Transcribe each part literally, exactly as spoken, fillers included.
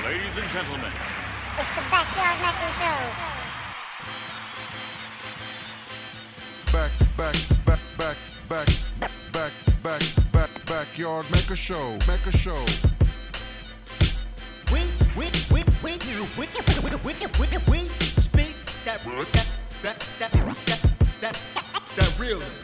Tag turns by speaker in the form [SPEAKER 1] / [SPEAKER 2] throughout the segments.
[SPEAKER 1] Ladies and gentlemen,
[SPEAKER 2] It's the Backyard Mecca Show.
[SPEAKER 3] Back, back, back, back, back, back, back, back, backyard Mecca Show, Mecca Show.
[SPEAKER 4] We, we, we, we, we, we, we, we, we speak that, that, that, that, that, that, that realness.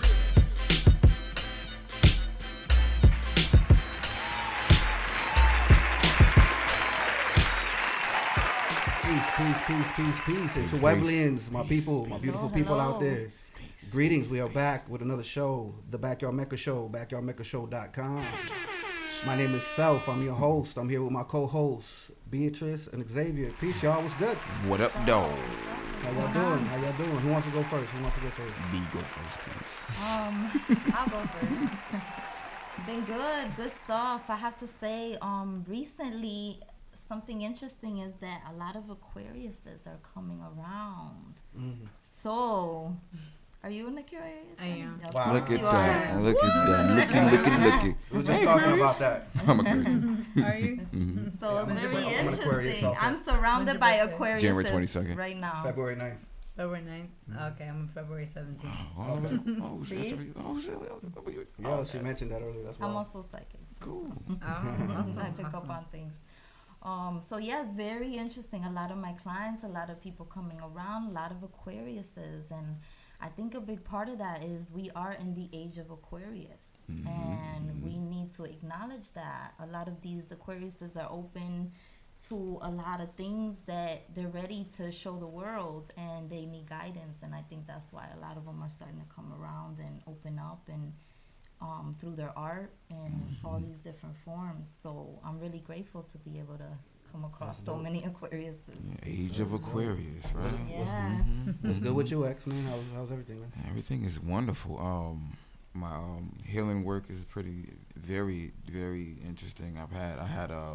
[SPEAKER 5] Peace, peace, peace, peace, peace. And to Webleyans, my people, my beautiful
[SPEAKER 6] Hello,
[SPEAKER 5] people
[SPEAKER 6] hello.
[SPEAKER 5] out there. Greetings. We are back with another show, the Backyard Mecca Show, backyard mecca show dot com. My name is Self. I'm your host. I'm here with my co-hosts, Beatrice and Xavier. Peace, y'all. What's good?
[SPEAKER 7] What up, dog?
[SPEAKER 5] How y'all doing? How y'all doing? Who wants to go first? Who wants to go first?
[SPEAKER 7] B, go first, please.
[SPEAKER 6] Um, I'll go first. Been good, good stuff. I have to say, um, recently, something interesting is that a lot of Aquariuses are coming around.
[SPEAKER 5] Mm-hmm.
[SPEAKER 6] So, are you an Aquarius?
[SPEAKER 8] I am.
[SPEAKER 6] Of
[SPEAKER 5] Wow.
[SPEAKER 6] course
[SPEAKER 7] Look at
[SPEAKER 6] you
[SPEAKER 7] that.
[SPEAKER 6] are.
[SPEAKER 7] Look at that. Looky, looky, looky.
[SPEAKER 5] We were just talking about that.
[SPEAKER 7] I'm a person.
[SPEAKER 8] Are you?
[SPEAKER 6] So
[SPEAKER 5] I'm
[SPEAKER 6] it's
[SPEAKER 5] an
[SPEAKER 6] very
[SPEAKER 5] Aquarius. I'm an Aquarius
[SPEAKER 6] interesting.
[SPEAKER 5] also.
[SPEAKER 6] I'm surrounded
[SPEAKER 8] When's
[SPEAKER 6] by
[SPEAKER 8] your birthday?
[SPEAKER 6] Aquariuses
[SPEAKER 7] January twenty-second.
[SPEAKER 6] right now.
[SPEAKER 5] February ninth.
[SPEAKER 8] February ninth? Okay, I'm February seventeenth.
[SPEAKER 7] Oh,
[SPEAKER 5] Okay.
[SPEAKER 7] oh,
[SPEAKER 6] See?
[SPEAKER 7] shit. Oh, shit.
[SPEAKER 5] Yeah,
[SPEAKER 7] Oh,
[SPEAKER 5] she mentioned that earlier. That's why.
[SPEAKER 6] I'm also psychic.
[SPEAKER 7] cool.
[SPEAKER 8] Oh, awesome,
[SPEAKER 6] I pick up
[SPEAKER 8] awesome.
[SPEAKER 6] on things. Um, so yes, very interesting. A lot of my clients, a lot of people coming around, a lot of Aquariuses, and I think a big part of that is we are in the age of Aquarius,
[SPEAKER 7] Mhm.
[SPEAKER 6] and we need to acknowledge that a lot of these Aquariuses are open to a lot of things that they're ready to show the world, and they need guidance. And I think that's why a lot of them are starting to come around and open up and. Um, through their art and all these different forms. So I'm really grateful to be able to come across
[SPEAKER 5] That's
[SPEAKER 6] so
[SPEAKER 5] dope.
[SPEAKER 6] many Aquariuses.
[SPEAKER 7] Age of Aquarius, right?
[SPEAKER 6] Yeah.
[SPEAKER 5] What's good with you, X, man? How's, how's everything, man?
[SPEAKER 7] Everything is wonderful. Um, my um, healing work is pretty, very, very interesting. I've had, I had a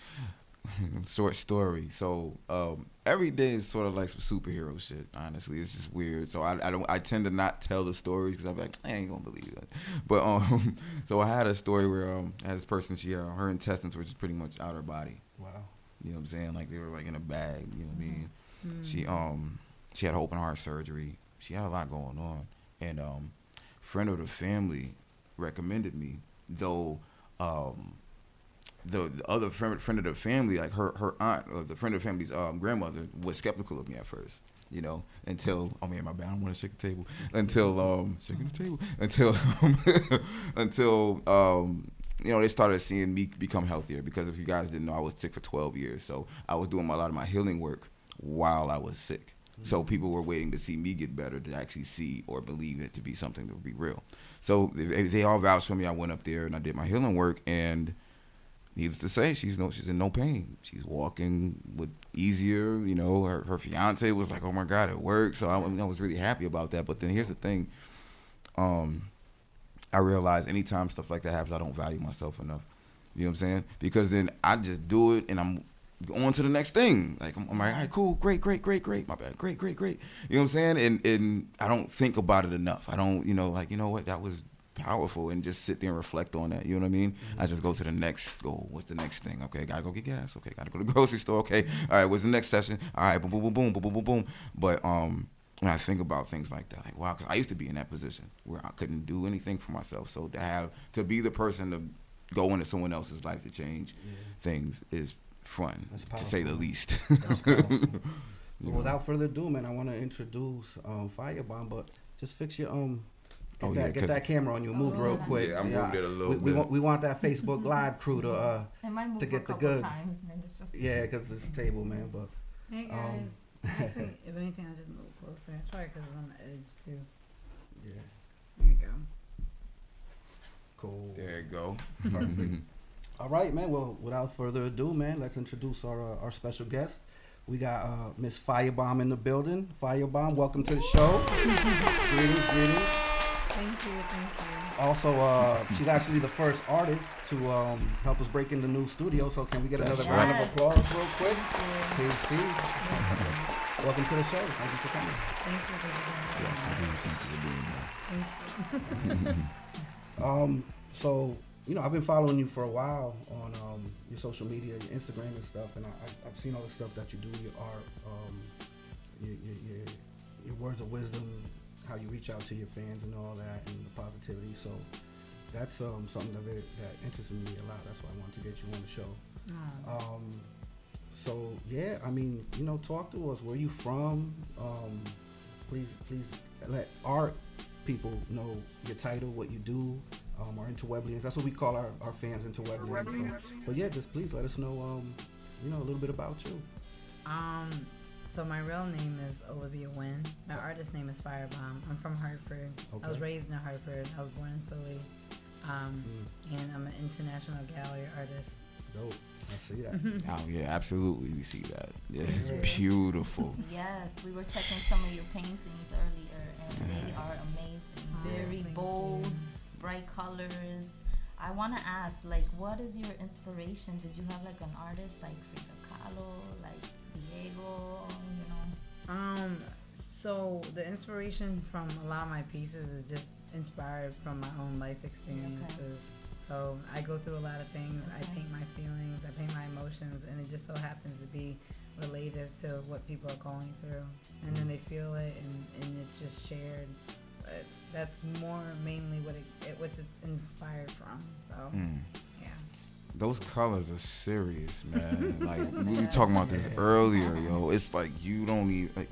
[SPEAKER 7] short story. So um, every day is sort of like some superhero shit. Honestly, it's just weird. So I, I don't, I tend to not tell the stories because I'm like, I ain't gonna believe that. But um, so I had a story where um, I had this person, she, uh, her intestines were just pretty much out of her body.
[SPEAKER 5] Wow.
[SPEAKER 7] You know what I'm saying? Like they were like in a bag. You know what I mean? She um she had open heart surgery. She had a lot going on, and um, friend of the family recommended me, though um, the, the other friend friend of the family, like her her aunt or the friend of the family's um, grandmother, was skeptical of me at first. You know, until oh man, my bad, I don't want to shake the table. Until um shaking the table until um, until um. You know, they started seeing me become healthier because if you guys didn't know, I was sick for twelve years. So I was doing a lot of my healing work while I was sick. So people were waiting to see me get better to actually see or believe it to be something that would be real. So they, they all vouched for me. I went up there and I did my healing work, and needless to say, she's no, she's in no pain. She's walking with easier. You know, her, her fiance was like, "Oh my God, it worked." So I, I was really happy about that. But then here's the thing. Um. I realize anytime stuff like that happens, I don't value myself enough. You know what I'm saying? Because then I just do it and I'm on to the next thing. Like, I'm, I'm like, all right, cool, great, great, great, great. My bad, great, great, great. You know what I'm saying? And and I don't think about it enough. I don't, you know, like, you know what, that was powerful, and just sit there and reflect on that. You know what I mean? Mm-hmm. I just go to the next goal. What's the next thing? Okay, gotta go get gas. Okay, gotta go to the grocery store. Okay, all right, what's the next session? All right, boom, boom, boom, boom, boom, boom, boom, boom. But, um, when I think about things like that, like, wow, because I used to be in that position where I couldn't do anything for myself. So to have, to be the person to go into someone else's life to change yeah. things is fun, to say the least.
[SPEAKER 5] Well, without further ado, man, I want to introduce um, Firebomb, but just fix your, um, get,
[SPEAKER 7] oh,
[SPEAKER 5] that,
[SPEAKER 7] yeah,
[SPEAKER 5] get that camera on you, move
[SPEAKER 6] oh,
[SPEAKER 5] real quick.
[SPEAKER 7] Yeah, I'm moving it a little
[SPEAKER 5] we,
[SPEAKER 7] bit.
[SPEAKER 5] We want, we want that Facebook Live crew to, uh,
[SPEAKER 6] It might move
[SPEAKER 5] to
[SPEAKER 6] a
[SPEAKER 5] get the
[SPEAKER 6] couple
[SPEAKER 5] goods.
[SPEAKER 6] times in the show.
[SPEAKER 5] Yeah, because it's a table, man, but.
[SPEAKER 8] Hey guys.
[SPEAKER 5] Um,
[SPEAKER 8] Actually, if anything, I'll just move closer. It's probably because it's on the edge too.
[SPEAKER 5] Yeah.
[SPEAKER 8] There you go.
[SPEAKER 5] Cool.
[SPEAKER 7] There you go.
[SPEAKER 5] All right, man. Well, without further ado, man, let's introduce our uh, our special guest. We got uh, Miss Firebomb in the building. Firebomb, welcome to the show. Greetings, greetings.
[SPEAKER 8] Thank you, thank you.
[SPEAKER 5] Also, uh, she's actually the first artist to um, help us break in the new studio. So can we get
[SPEAKER 7] That's
[SPEAKER 5] another
[SPEAKER 7] right.
[SPEAKER 5] round of applause real quick? Please, please. Welcome to the show. Thank you for coming.
[SPEAKER 8] Thank you for
[SPEAKER 7] Yes, indeed. Thank you for being here.
[SPEAKER 8] being here. Thank you.
[SPEAKER 5] Um, so you know, I've been following you for a while on um, your social media, your Instagram and stuff, and I, I- I've seen all the stuff that you do, your art, um, your, your, your, your words of wisdom, how you reach out to your fans and all that, and the positivity. So that's um, something that, very, that interested me a lot. That's why I wanted to get you on the show.
[SPEAKER 8] Oh.
[SPEAKER 5] Um, so yeah, I mean, you know, talk to us. Where you from? Um, please, please let our people know your title, what you do, um, our interweblians. That's what we call our, our fans, interweblians. So, but yeah, just please let us know, um, you know, a little bit about you.
[SPEAKER 8] Um, so my real name is Olivia Wynn. My artist name is Firebomb. I'm from Hartford. I was
[SPEAKER 5] Okay.
[SPEAKER 8] raised in Hartford. I was born in Philly. Um, and I'm an international gallery artist.
[SPEAKER 5] Dope. I see that.
[SPEAKER 7] Oh yeah, absolutely. We see that. It's
[SPEAKER 5] Yeah.
[SPEAKER 7] beautiful.
[SPEAKER 6] Yes, we were checking some of your paintings earlier, and they are amazing.
[SPEAKER 8] Oh,
[SPEAKER 6] Very
[SPEAKER 8] thank
[SPEAKER 6] bold,
[SPEAKER 8] you.
[SPEAKER 6] bright colors. I want to ask, like, what is your inspiration? Did you have like an artist like Frida Kahlo, like Diego? You know.
[SPEAKER 8] Um, so the inspiration from a lot of my pieces is just inspired from my own life experiences. So I go through a lot of things. I
[SPEAKER 6] Okay.
[SPEAKER 8] paint my feelings, I paint my emotions, and it just so happens to be relative to what people are going through. And then they feel it, and, and it's just shared. But that's more mainly what it, it what's it inspired from. So
[SPEAKER 7] Mm.
[SPEAKER 8] yeah.
[SPEAKER 7] Those colors are serious, man. Like we were talking about this earlier, yo. It's like you don't even like.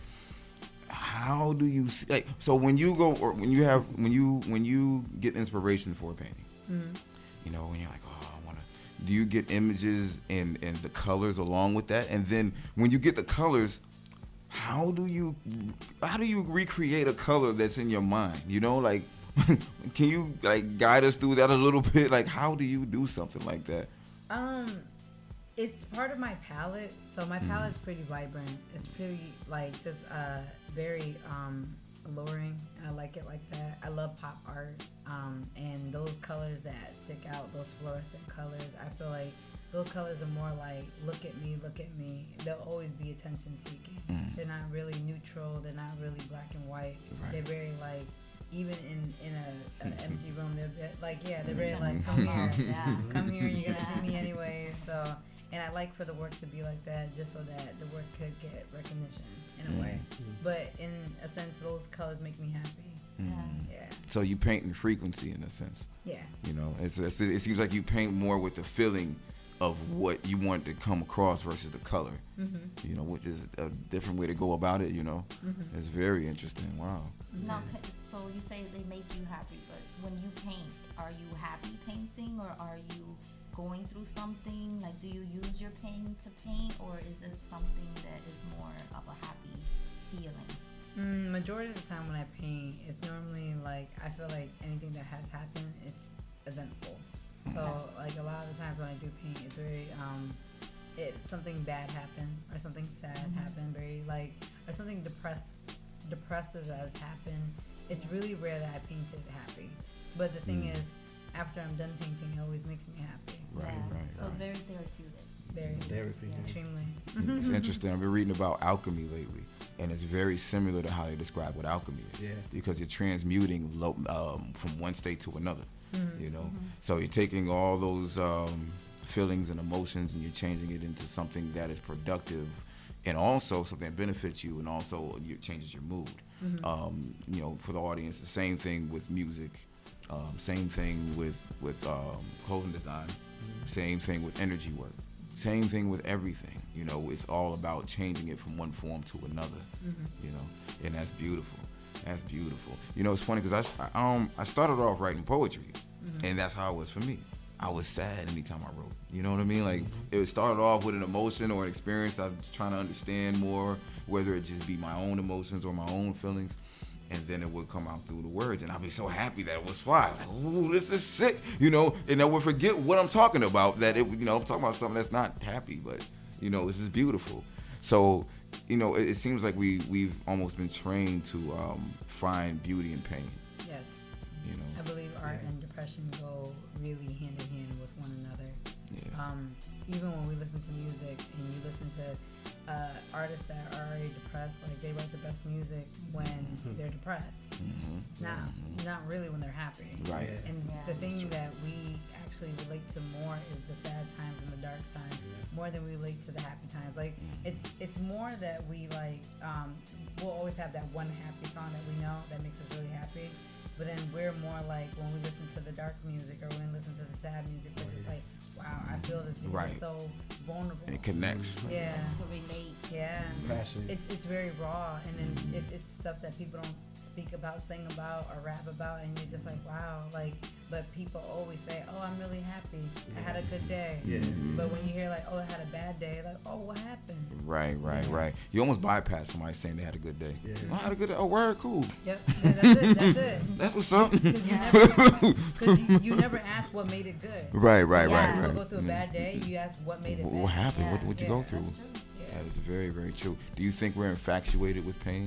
[SPEAKER 7] How do you see? Like, so when you go or when you have when you when you get inspiration for a painting,
[SPEAKER 8] Mm-hmm.
[SPEAKER 7] you know, when you're like, oh, I want to. Do you get images and and the colors along with that? And then when you get the colors, how do you how do you recreate a color that's in your mind? You know, like, can you like guide us through that a little bit? Like, how do you do something like that?
[SPEAKER 8] Um, it's part of my palette. So my palette's pretty vibrant. It's pretty like just uh very um alluring, and I like it like that. I love pop art, um, and those colors that stick out, those fluorescent colors. I feel like those colors are more like look at me, look at me. They'll always be attention seeking.
[SPEAKER 7] Mm.
[SPEAKER 8] They're not really neutral. They're not really black and white.
[SPEAKER 7] Right.
[SPEAKER 8] They're very like even in in a, an empty room. They're ve- like yeah, they're very like come here.
[SPEAKER 6] Yeah.
[SPEAKER 8] Come here, you're gonna
[SPEAKER 6] Yeah.
[SPEAKER 8] see me anyway. So, and I like for the work to be like that, just so that the work could get recognition in a way. But in a sense, those colors make me happy.
[SPEAKER 6] Yeah.
[SPEAKER 8] Yeah,
[SPEAKER 7] So you paint in frequency in a sense.
[SPEAKER 8] yeah,
[SPEAKER 7] You know, it's, it's it seems like you paint more with the feeling of what you want to come across versus the color.
[SPEAKER 8] mm-hmm.
[SPEAKER 7] You know, which is a different way to go about it. You know,
[SPEAKER 8] Mm-hmm.
[SPEAKER 7] it's very interesting. Wow.
[SPEAKER 6] Now, ca- so you say they make you happy, but when you paint, are you happy painting, or are you going through something? Like, do you use your pen to paint, or is it something that is more of a happy feeling?
[SPEAKER 8] Mm, majority of the time when I paint, it's normally like I feel like anything that has happened, it's eventful. So like a lot of the times when I do paint, it's very um, it something bad happened or something sad happened, very like or something depress depressive has happened. It's really rare that I paint it happy. But the thing
[SPEAKER 7] Mm.
[SPEAKER 8] is, after I'm done painting, it always makes me happy.
[SPEAKER 7] Right,
[SPEAKER 6] Yeah.
[SPEAKER 7] right,
[SPEAKER 6] So it's
[SPEAKER 7] right.
[SPEAKER 6] very therapeutic.
[SPEAKER 8] Very,
[SPEAKER 5] Therapy.
[SPEAKER 6] Yeah.
[SPEAKER 8] extremely.
[SPEAKER 7] It's interesting. I've been reading about alchemy lately, and it's very similar to how they describe what alchemy is.
[SPEAKER 5] Yeah.
[SPEAKER 7] Because you're transmuting lo- um, from one state to another.
[SPEAKER 8] Mm-hmm.
[SPEAKER 7] You know, so you're taking all those um, feelings and emotions, and you're changing it into something that is productive, and also something that benefits you, and also it changes your mood.
[SPEAKER 8] Mm-hmm.
[SPEAKER 7] Um, you know, for the audience, the same thing with music. Um, same thing with with um, clothing design. Same thing with energy work. Same thing with everything. You know, it's all about changing it from one form to another. You know, and that's beautiful. That's beautiful. You know, it's funny because I, s- I, um I started off writing poetry, and that's how it was for me. I was sad anytime I wrote. You know what I mean? Like it started off with an emotion or an experience I was trying to understand more, whether it just be my own emotions or my own feelings. And then it would come out through the words, and I'd be so happy that it was fly. Like, ooh, this is sick, you know. And I would forget what I'm talking about. That it, you know, I'm talking about something that's not happy, but you know, this is beautiful. So, you know, it, it seems like we we've almost been trained to um, find beauty in pain.
[SPEAKER 8] Yes.
[SPEAKER 7] You
[SPEAKER 8] I
[SPEAKER 7] know,
[SPEAKER 8] believe art and depression go really hand in hand with one another.
[SPEAKER 7] yeah,
[SPEAKER 8] Um, even when we listen to music and you listen to uh, artists that are already depressed, like they write the best music when they're depressed,
[SPEAKER 7] hmm
[SPEAKER 8] not not really when they're happy.
[SPEAKER 7] right.
[SPEAKER 5] Yeah.
[SPEAKER 8] And
[SPEAKER 6] Yeah.
[SPEAKER 8] the
[SPEAKER 6] That's
[SPEAKER 8] thing
[SPEAKER 7] true.
[SPEAKER 8] that we actually relate to more is the sad times and the dark times, more than we relate to the happy times. Like it's it's more that we like um, we'll always have that one happy song that we know that makes us really happy. But then we're more like when we listen to the dark music or when we listen to the sad music, we're just like, wow, I feel this because
[SPEAKER 7] Right.
[SPEAKER 8] it's so vulnerable.
[SPEAKER 7] And it connects.
[SPEAKER 8] Yeah,
[SPEAKER 6] To relate.
[SPEAKER 8] yeah. and
[SPEAKER 5] Passion.
[SPEAKER 8] It, it's very raw, and then it, it's stuff that people don't speak about, sing about, or rap about, and you're just like, wow, like. But people always say, oh, I'm really happy. I had a good day.
[SPEAKER 5] Yeah.
[SPEAKER 8] But when you hear like, oh, I had a bad day, like, oh, what happened?
[SPEAKER 7] Right, right, right. You almost bypass somebody saying they had a good day.
[SPEAKER 5] Yeah.
[SPEAKER 7] Oh, I had a good day. Oh, word, cool.
[SPEAKER 8] Yep, yeah, that's it. That's it.
[SPEAKER 7] That's what's up.
[SPEAKER 8] Because you never, cause you, you never ask what made it good.
[SPEAKER 7] Right, right,
[SPEAKER 6] Yeah.
[SPEAKER 7] right,
[SPEAKER 8] People
[SPEAKER 7] right.
[SPEAKER 8] go through a bad day, you ask what made it
[SPEAKER 7] What,
[SPEAKER 8] bad.
[SPEAKER 7] what happened? What
[SPEAKER 6] Yeah.
[SPEAKER 7] what you
[SPEAKER 8] Yeah,
[SPEAKER 7] go through?
[SPEAKER 6] That's true.
[SPEAKER 8] Yeah.
[SPEAKER 7] That is very, very true. Do you think we're infatuated with pain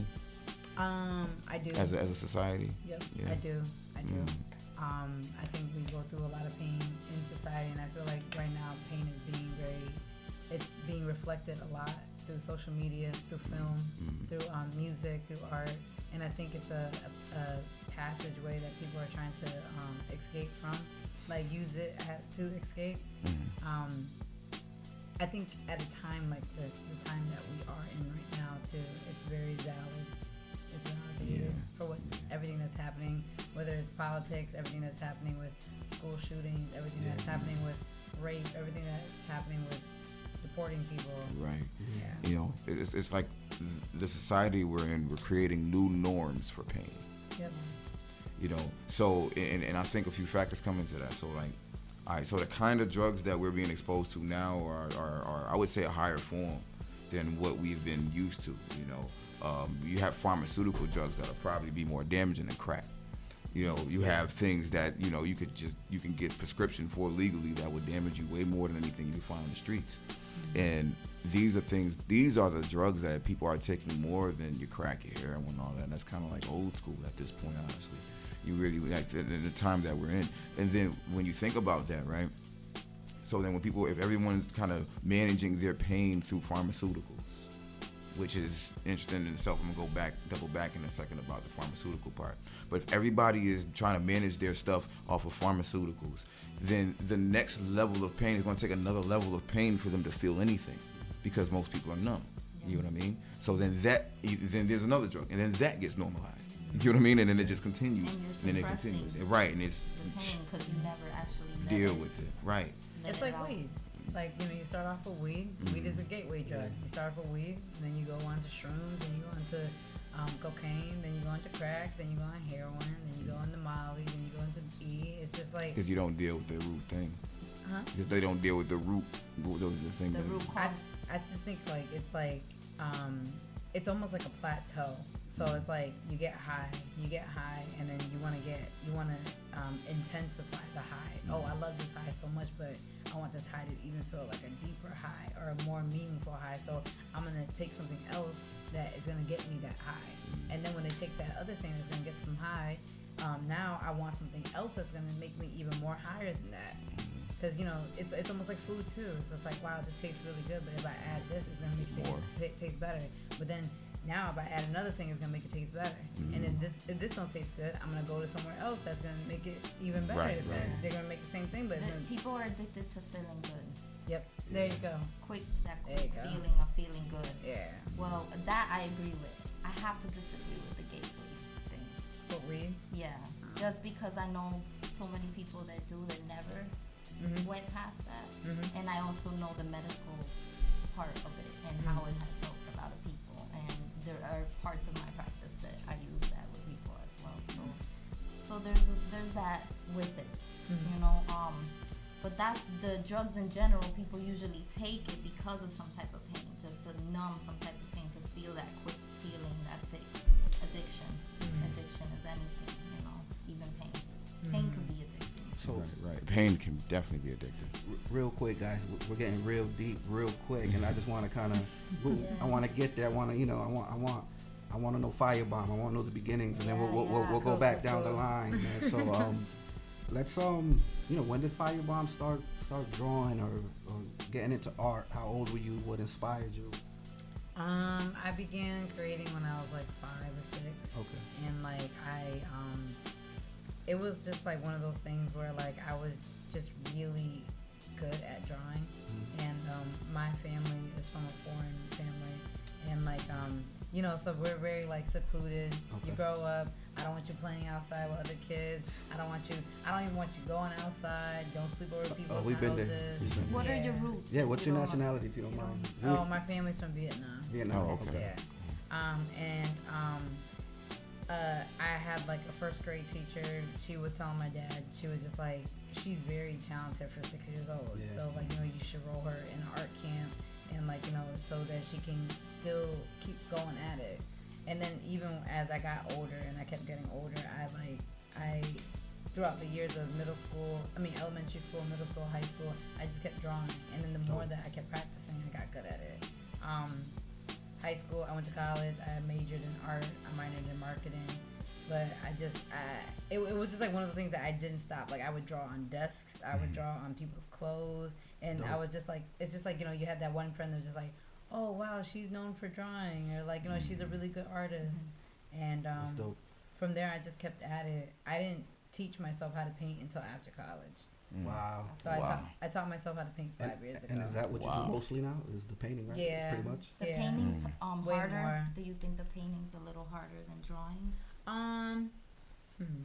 [SPEAKER 8] Um, I do.
[SPEAKER 7] as a, as a society?
[SPEAKER 8] Yep,
[SPEAKER 7] Yeah.
[SPEAKER 8] I do. I do.
[SPEAKER 7] Mm.
[SPEAKER 8] Um, I think we go through a lot of pain in society, and I feel like right now pain is being very, it's being reflected a lot through social media, through film,
[SPEAKER 7] Mm.
[SPEAKER 8] through um, music, through art, and I think it's a, a, a passageway that people are trying to um, escape from, like use it at, to escape.
[SPEAKER 7] Mm.
[SPEAKER 8] Um, I think at a time like this, the time that we are in right now, too, it's very valid. It's valid to hear
[SPEAKER 7] Yeah.
[SPEAKER 8] for what everything that's happening, whether it's politics, everything that's happening with school shootings, everything that's happening with rape, everything that's happening with deporting people.
[SPEAKER 7] Right.
[SPEAKER 8] Yeah.
[SPEAKER 7] You know, it's, it's like th- the society we're in, we're creating new norms for pain.
[SPEAKER 8] Yep.
[SPEAKER 7] You know, so, and, and I think a few factors come into that. So, like, all right, so the kind of drugs that we're being exposed to now are, are, are I would say, a higher form than what we've been used to, you know. Um, you have pharmaceutical drugs that'll probably be more damaging than crack. You know, you have things that, you know, you could just, you can get prescription for legally that would damage you way more than anything you can find on the streets. And these are things, these are the drugs that people are taking more than your crack, your heroin, and all that. And that's kind of like old school at this point, honestly. You really, like, in the time that we're in. And then when you think about that, right? So then when people, if everyone's kind of managing their pain through pharmaceuticals, which is interesting in itself. I'm gonna go back, double back in a second about the pharmaceutical part. But if everybody is trying to manage their stuff off of pharmaceuticals, then the next level of pain is gonna take another level of pain for them to feel anything, because most people are numb. You know what I mean? So then that, then there's another drug, and then that gets normalized. You know what I mean? And then it just continues,
[SPEAKER 6] And you're
[SPEAKER 7] and then it
[SPEAKER 6] suppressing
[SPEAKER 7] continues. And right, and it's
[SPEAKER 6] The pain because you never actually let
[SPEAKER 7] deal
[SPEAKER 6] it-
[SPEAKER 7] with it. Right.
[SPEAKER 6] let
[SPEAKER 8] It's
[SPEAKER 6] it
[SPEAKER 8] like
[SPEAKER 6] out.
[SPEAKER 8] weed. It's like, you know, you start off with weed. Weed is a gateway drug. You start off with weed, and then you go on to shrooms, then you go on to um, cocaine, then you go on to crack, then you go on heroin, then you go into Molly, then you go into E. It's just like,
[SPEAKER 7] Because you don't deal with the root thing.
[SPEAKER 8] huh?
[SPEAKER 7] Because they don't deal with the root, the, the thing.
[SPEAKER 6] The
[SPEAKER 7] that-
[SPEAKER 6] root
[SPEAKER 8] I,
[SPEAKER 6] cause.
[SPEAKER 8] I just think like it's like um, it's almost like a plateau. So it's like you get high, you get high, and then you want to get, you want to um, intensify the high. Oh, I love this high so much, but I want this high to even feel like a deeper high or a more meaningful high. So I'm gonna take something else that is gonna get me that high. And then when they take that other thing that's gonna get them high, um, now I want something else that's gonna make me even more higher than that. Because, you know, it's it's almost like food too. It's just like, wow, this tastes really good, but if I add this, it's gonna make it
[SPEAKER 7] More.
[SPEAKER 8] taste, ta- taste better. But then now if I add another thing, it's gonna make it taste better. And then th- if this don't taste good, I'm gonna go to somewhere else that's gonna make it even better.
[SPEAKER 7] Right,
[SPEAKER 8] It's gonna,
[SPEAKER 7] right.
[SPEAKER 8] they're gonna make the same thing, but it's
[SPEAKER 6] The-
[SPEAKER 8] gonna.
[SPEAKER 6] People are addicted to feeling good.
[SPEAKER 8] Yep, there you go.
[SPEAKER 6] Quick, that
[SPEAKER 8] There you
[SPEAKER 6] quick
[SPEAKER 8] go.
[SPEAKER 6] feeling of feeling good.
[SPEAKER 8] Yeah.
[SPEAKER 6] Well, that I agree with. I have to disagree with the gateway thing.
[SPEAKER 8] But weed.
[SPEAKER 6] Yeah, just because I know so many people that do that never
[SPEAKER 8] Mhm.
[SPEAKER 6] went past that,
[SPEAKER 8] Mhm.
[SPEAKER 6] and I also know the medical part of it and how it has helped a lot of people. And there are parts of my practice that I use that with people as well. So, so there's there's that with it,
[SPEAKER 8] Mhm.
[SPEAKER 6] you know. Um, but that's the drugs in general. People usually take it because of some type of pain, just to numb some type of pain, to feel that quick feeling, that fix. Addiction,
[SPEAKER 8] Mhm.
[SPEAKER 6] addiction is anything, you know, even pain. Pain can be addicting.
[SPEAKER 5] So,
[SPEAKER 7] Right, right. Pain can definitely be addictive.
[SPEAKER 5] r- real quick, guys, w- we're getting real deep, real quick, and I just want to kind of, I want to get there. I want to, you know, I want, I want, I want to know Firebomb. I want to know the beginnings, and then we'll,
[SPEAKER 6] Yeah,
[SPEAKER 5] we'll, we'll,
[SPEAKER 6] yeah.
[SPEAKER 5] we'll go
[SPEAKER 8] Cool,
[SPEAKER 5] back
[SPEAKER 8] cool,
[SPEAKER 5] down the
[SPEAKER 8] cool.
[SPEAKER 5] line. Man. So, um, let's, um, you know, when did Firebomb start, start drawing or, or getting into art? How old were you? What inspired you?
[SPEAKER 8] Um, I began creating when I was like five or six.
[SPEAKER 5] Okay.
[SPEAKER 8] And like I um it was just like one of those things where like I was just really good at drawing, and um, my family is from a foreign family, and like um, you know, so we're very like secluded.
[SPEAKER 5] Okay.
[SPEAKER 8] You grow up. I don't want you playing outside with other kids. I don't want you. I don't even want you going outside. Don't sleep over people's
[SPEAKER 5] we've been there.
[SPEAKER 8] houses.
[SPEAKER 5] We've been
[SPEAKER 6] What
[SPEAKER 8] yeah.
[SPEAKER 6] are your roots?
[SPEAKER 5] Yeah,
[SPEAKER 6] if
[SPEAKER 5] what's
[SPEAKER 6] you
[SPEAKER 5] your
[SPEAKER 6] don't mind?
[SPEAKER 5] nationality, if you don't mind?
[SPEAKER 8] Oh, my family's from Vietnam.
[SPEAKER 5] Vietnam.
[SPEAKER 7] Oh, okay.
[SPEAKER 8] Yeah. Um, and um, uh, I had like a first grade teacher. She was telling my dad, she was just like, she's very talented for six years old.
[SPEAKER 5] Yeah.
[SPEAKER 8] So like, you know, you should roll her in art camp, and like, you know, so that she can still keep going at it. And then even as I got older and I kept getting older, I like, I, throughout the years of middle school, I mean elementary school, middle school, high school, I just kept drawing. And then the more that I kept practicing, I got good at it. Um, high school, I went to college, I majored in art, I minored in marketing. But I just, I, it, it was just like one of the things that I didn't stop. Like I would draw on desks, I would draw on people's clothes. And I was just like, it's just like, you know, you had that one friend that was just like, oh wow, she's known for drawing, or like, you know, she's a really good artist. And
[SPEAKER 5] That's
[SPEAKER 8] um,
[SPEAKER 5] dope.
[SPEAKER 8] from there I just kept at it. I didn't teach myself how to paint until after college.
[SPEAKER 5] Wow.
[SPEAKER 8] So I
[SPEAKER 7] Wow.
[SPEAKER 8] taught I taught myself how to paint five
[SPEAKER 5] And,
[SPEAKER 8] years ago.
[SPEAKER 5] and is that what you
[SPEAKER 7] Wow.
[SPEAKER 5] do mostly now? Is the painting, right?
[SPEAKER 8] Yeah.
[SPEAKER 5] Pretty much.
[SPEAKER 6] The
[SPEAKER 8] Yeah.
[SPEAKER 6] paintings um
[SPEAKER 8] Way
[SPEAKER 6] harder.
[SPEAKER 8] more.
[SPEAKER 6] Do you think the painting's a little harder than drawing?
[SPEAKER 8] Um, hmm.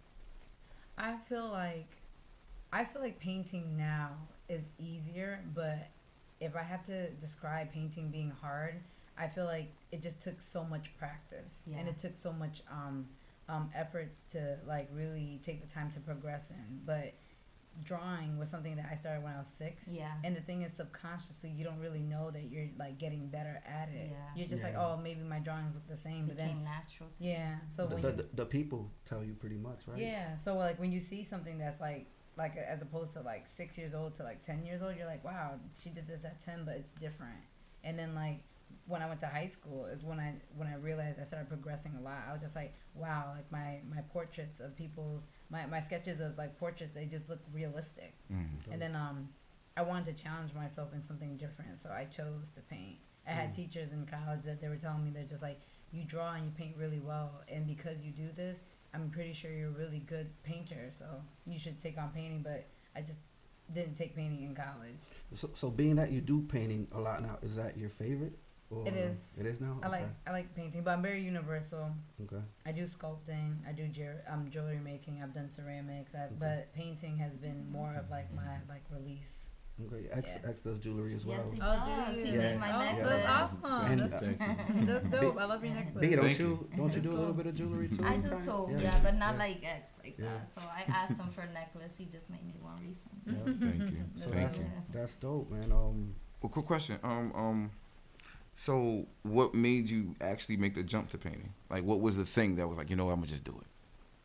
[SPEAKER 8] I feel like I feel like painting now is easier, but if I have to describe painting being hard, I feel like it just took so much practice, and
[SPEAKER 6] Yeah.
[SPEAKER 8] it took so much um, um, efforts to like really take the time to progress in. But drawing was something that I started when I was six.
[SPEAKER 6] Yeah.
[SPEAKER 8] And the thing is, subconsciously, you don't really know that you're like getting better at it.
[SPEAKER 6] Yeah.
[SPEAKER 8] You're just like,
[SPEAKER 5] Yeah.
[SPEAKER 8] oh, maybe my drawings look the same, but
[SPEAKER 6] Became
[SPEAKER 8] then
[SPEAKER 6] natural to you.
[SPEAKER 8] yeah. So
[SPEAKER 5] The,
[SPEAKER 8] when
[SPEAKER 5] the,
[SPEAKER 8] you
[SPEAKER 5] the, the people tell you pretty much, right?
[SPEAKER 8] yeah, so like when you see something that's like like as opposed to like six years old to like ten years old, you're like, wow, she did this at ten, but it's different. And then like when I went to high school is when I when I realized I started progressing a lot. I was just like, wow, like my my portraits of people's my my sketches of like portraits, they just look realistic.
[SPEAKER 7] Mm.
[SPEAKER 8] And then um, I wanted to challenge myself in something different, so I chose to paint. I had
[SPEAKER 5] Mm.
[SPEAKER 8] teachers in college that they were telling me they're just like, you draw and you paint really well, and because you do this, I'm pretty sure you're a really good painter, so you should take on painting. But I just didn't take painting in college.
[SPEAKER 5] So, so being that you do painting a lot now, is that your favorite? Or
[SPEAKER 8] It is.
[SPEAKER 5] It is now.
[SPEAKER 8] I like I like painting, but I'm very universal.
[SPEAKER 5] Okay.
[SPEAKER 8] I do sculpting, I do jer- um, jewelry making, I've done ceramics, I,
[SPEAKER 5] Okay.
[SPEAKER 8] but painting has been more of like my like release.
[SPEAKER 5] Okay. X,
[SPEAKER 8] Yeah.
[SPEAKER 5] X does jewelry as
[SPEAKER 6] Yes,
[SPEAKER 5] well.
[SPEAKER 6] he
[SPEAKER 8] Oh,
[SPEAKER 6] does.
[SPEAKER 8] do
[SPEAKER 6] He
[SPEAKER 8] you?
[SPEAKER 6] made
[SPEAKER 5] Yeah.
[SPEAKER 6] my
[SPEAKER 8] Oh,
[SPEAKER 6] necklace.
[SPEAKER 8] that's awesome.
[SPEAKER 5] And,
[SPEAKER 8] That's,
[SPEAKER 5] uh,
[SPEAKER 8] that's dope. I love your necklace.
[SPEAKER 5] B, don't
[SPEAKER 7] Thank
[SPEAKER 5] you,
[SPEAKER 7] you.
[SPEAKER 5] don't you do a
[SPEAKER 8] That's
[SPEAKER 5] little
[SPEAKER 8] dope.
[SPEAKER 5] bit of jewelry too?
[SPEAKER 6] I do
[SPEAKER 5] kinda?
[SPEAKER 6] too, yeah, but not
[SPEAKER 5] yeah.
[SPEAKER 6] like X like
[SPEAKER 5] Yeah.
[SPEAKER 6] that. So I asked him for a necklace. He just made me one recently.
[SPEAKER 5] Yeah.
[SPEAKER 7] Thank you.
[SPEAKER 5] So
[SPEAKER 7] Thank
[SPEAKER 5] that's,
[SPEAKER 7] you.
[SPEAKER 5] that's dope, man. Um,
[SPEAKER 7] Well, quick question. Um, um, so what made you actually make the jump to painting? Like, what was the thing that was like, you know, what, I'm gonna just do it?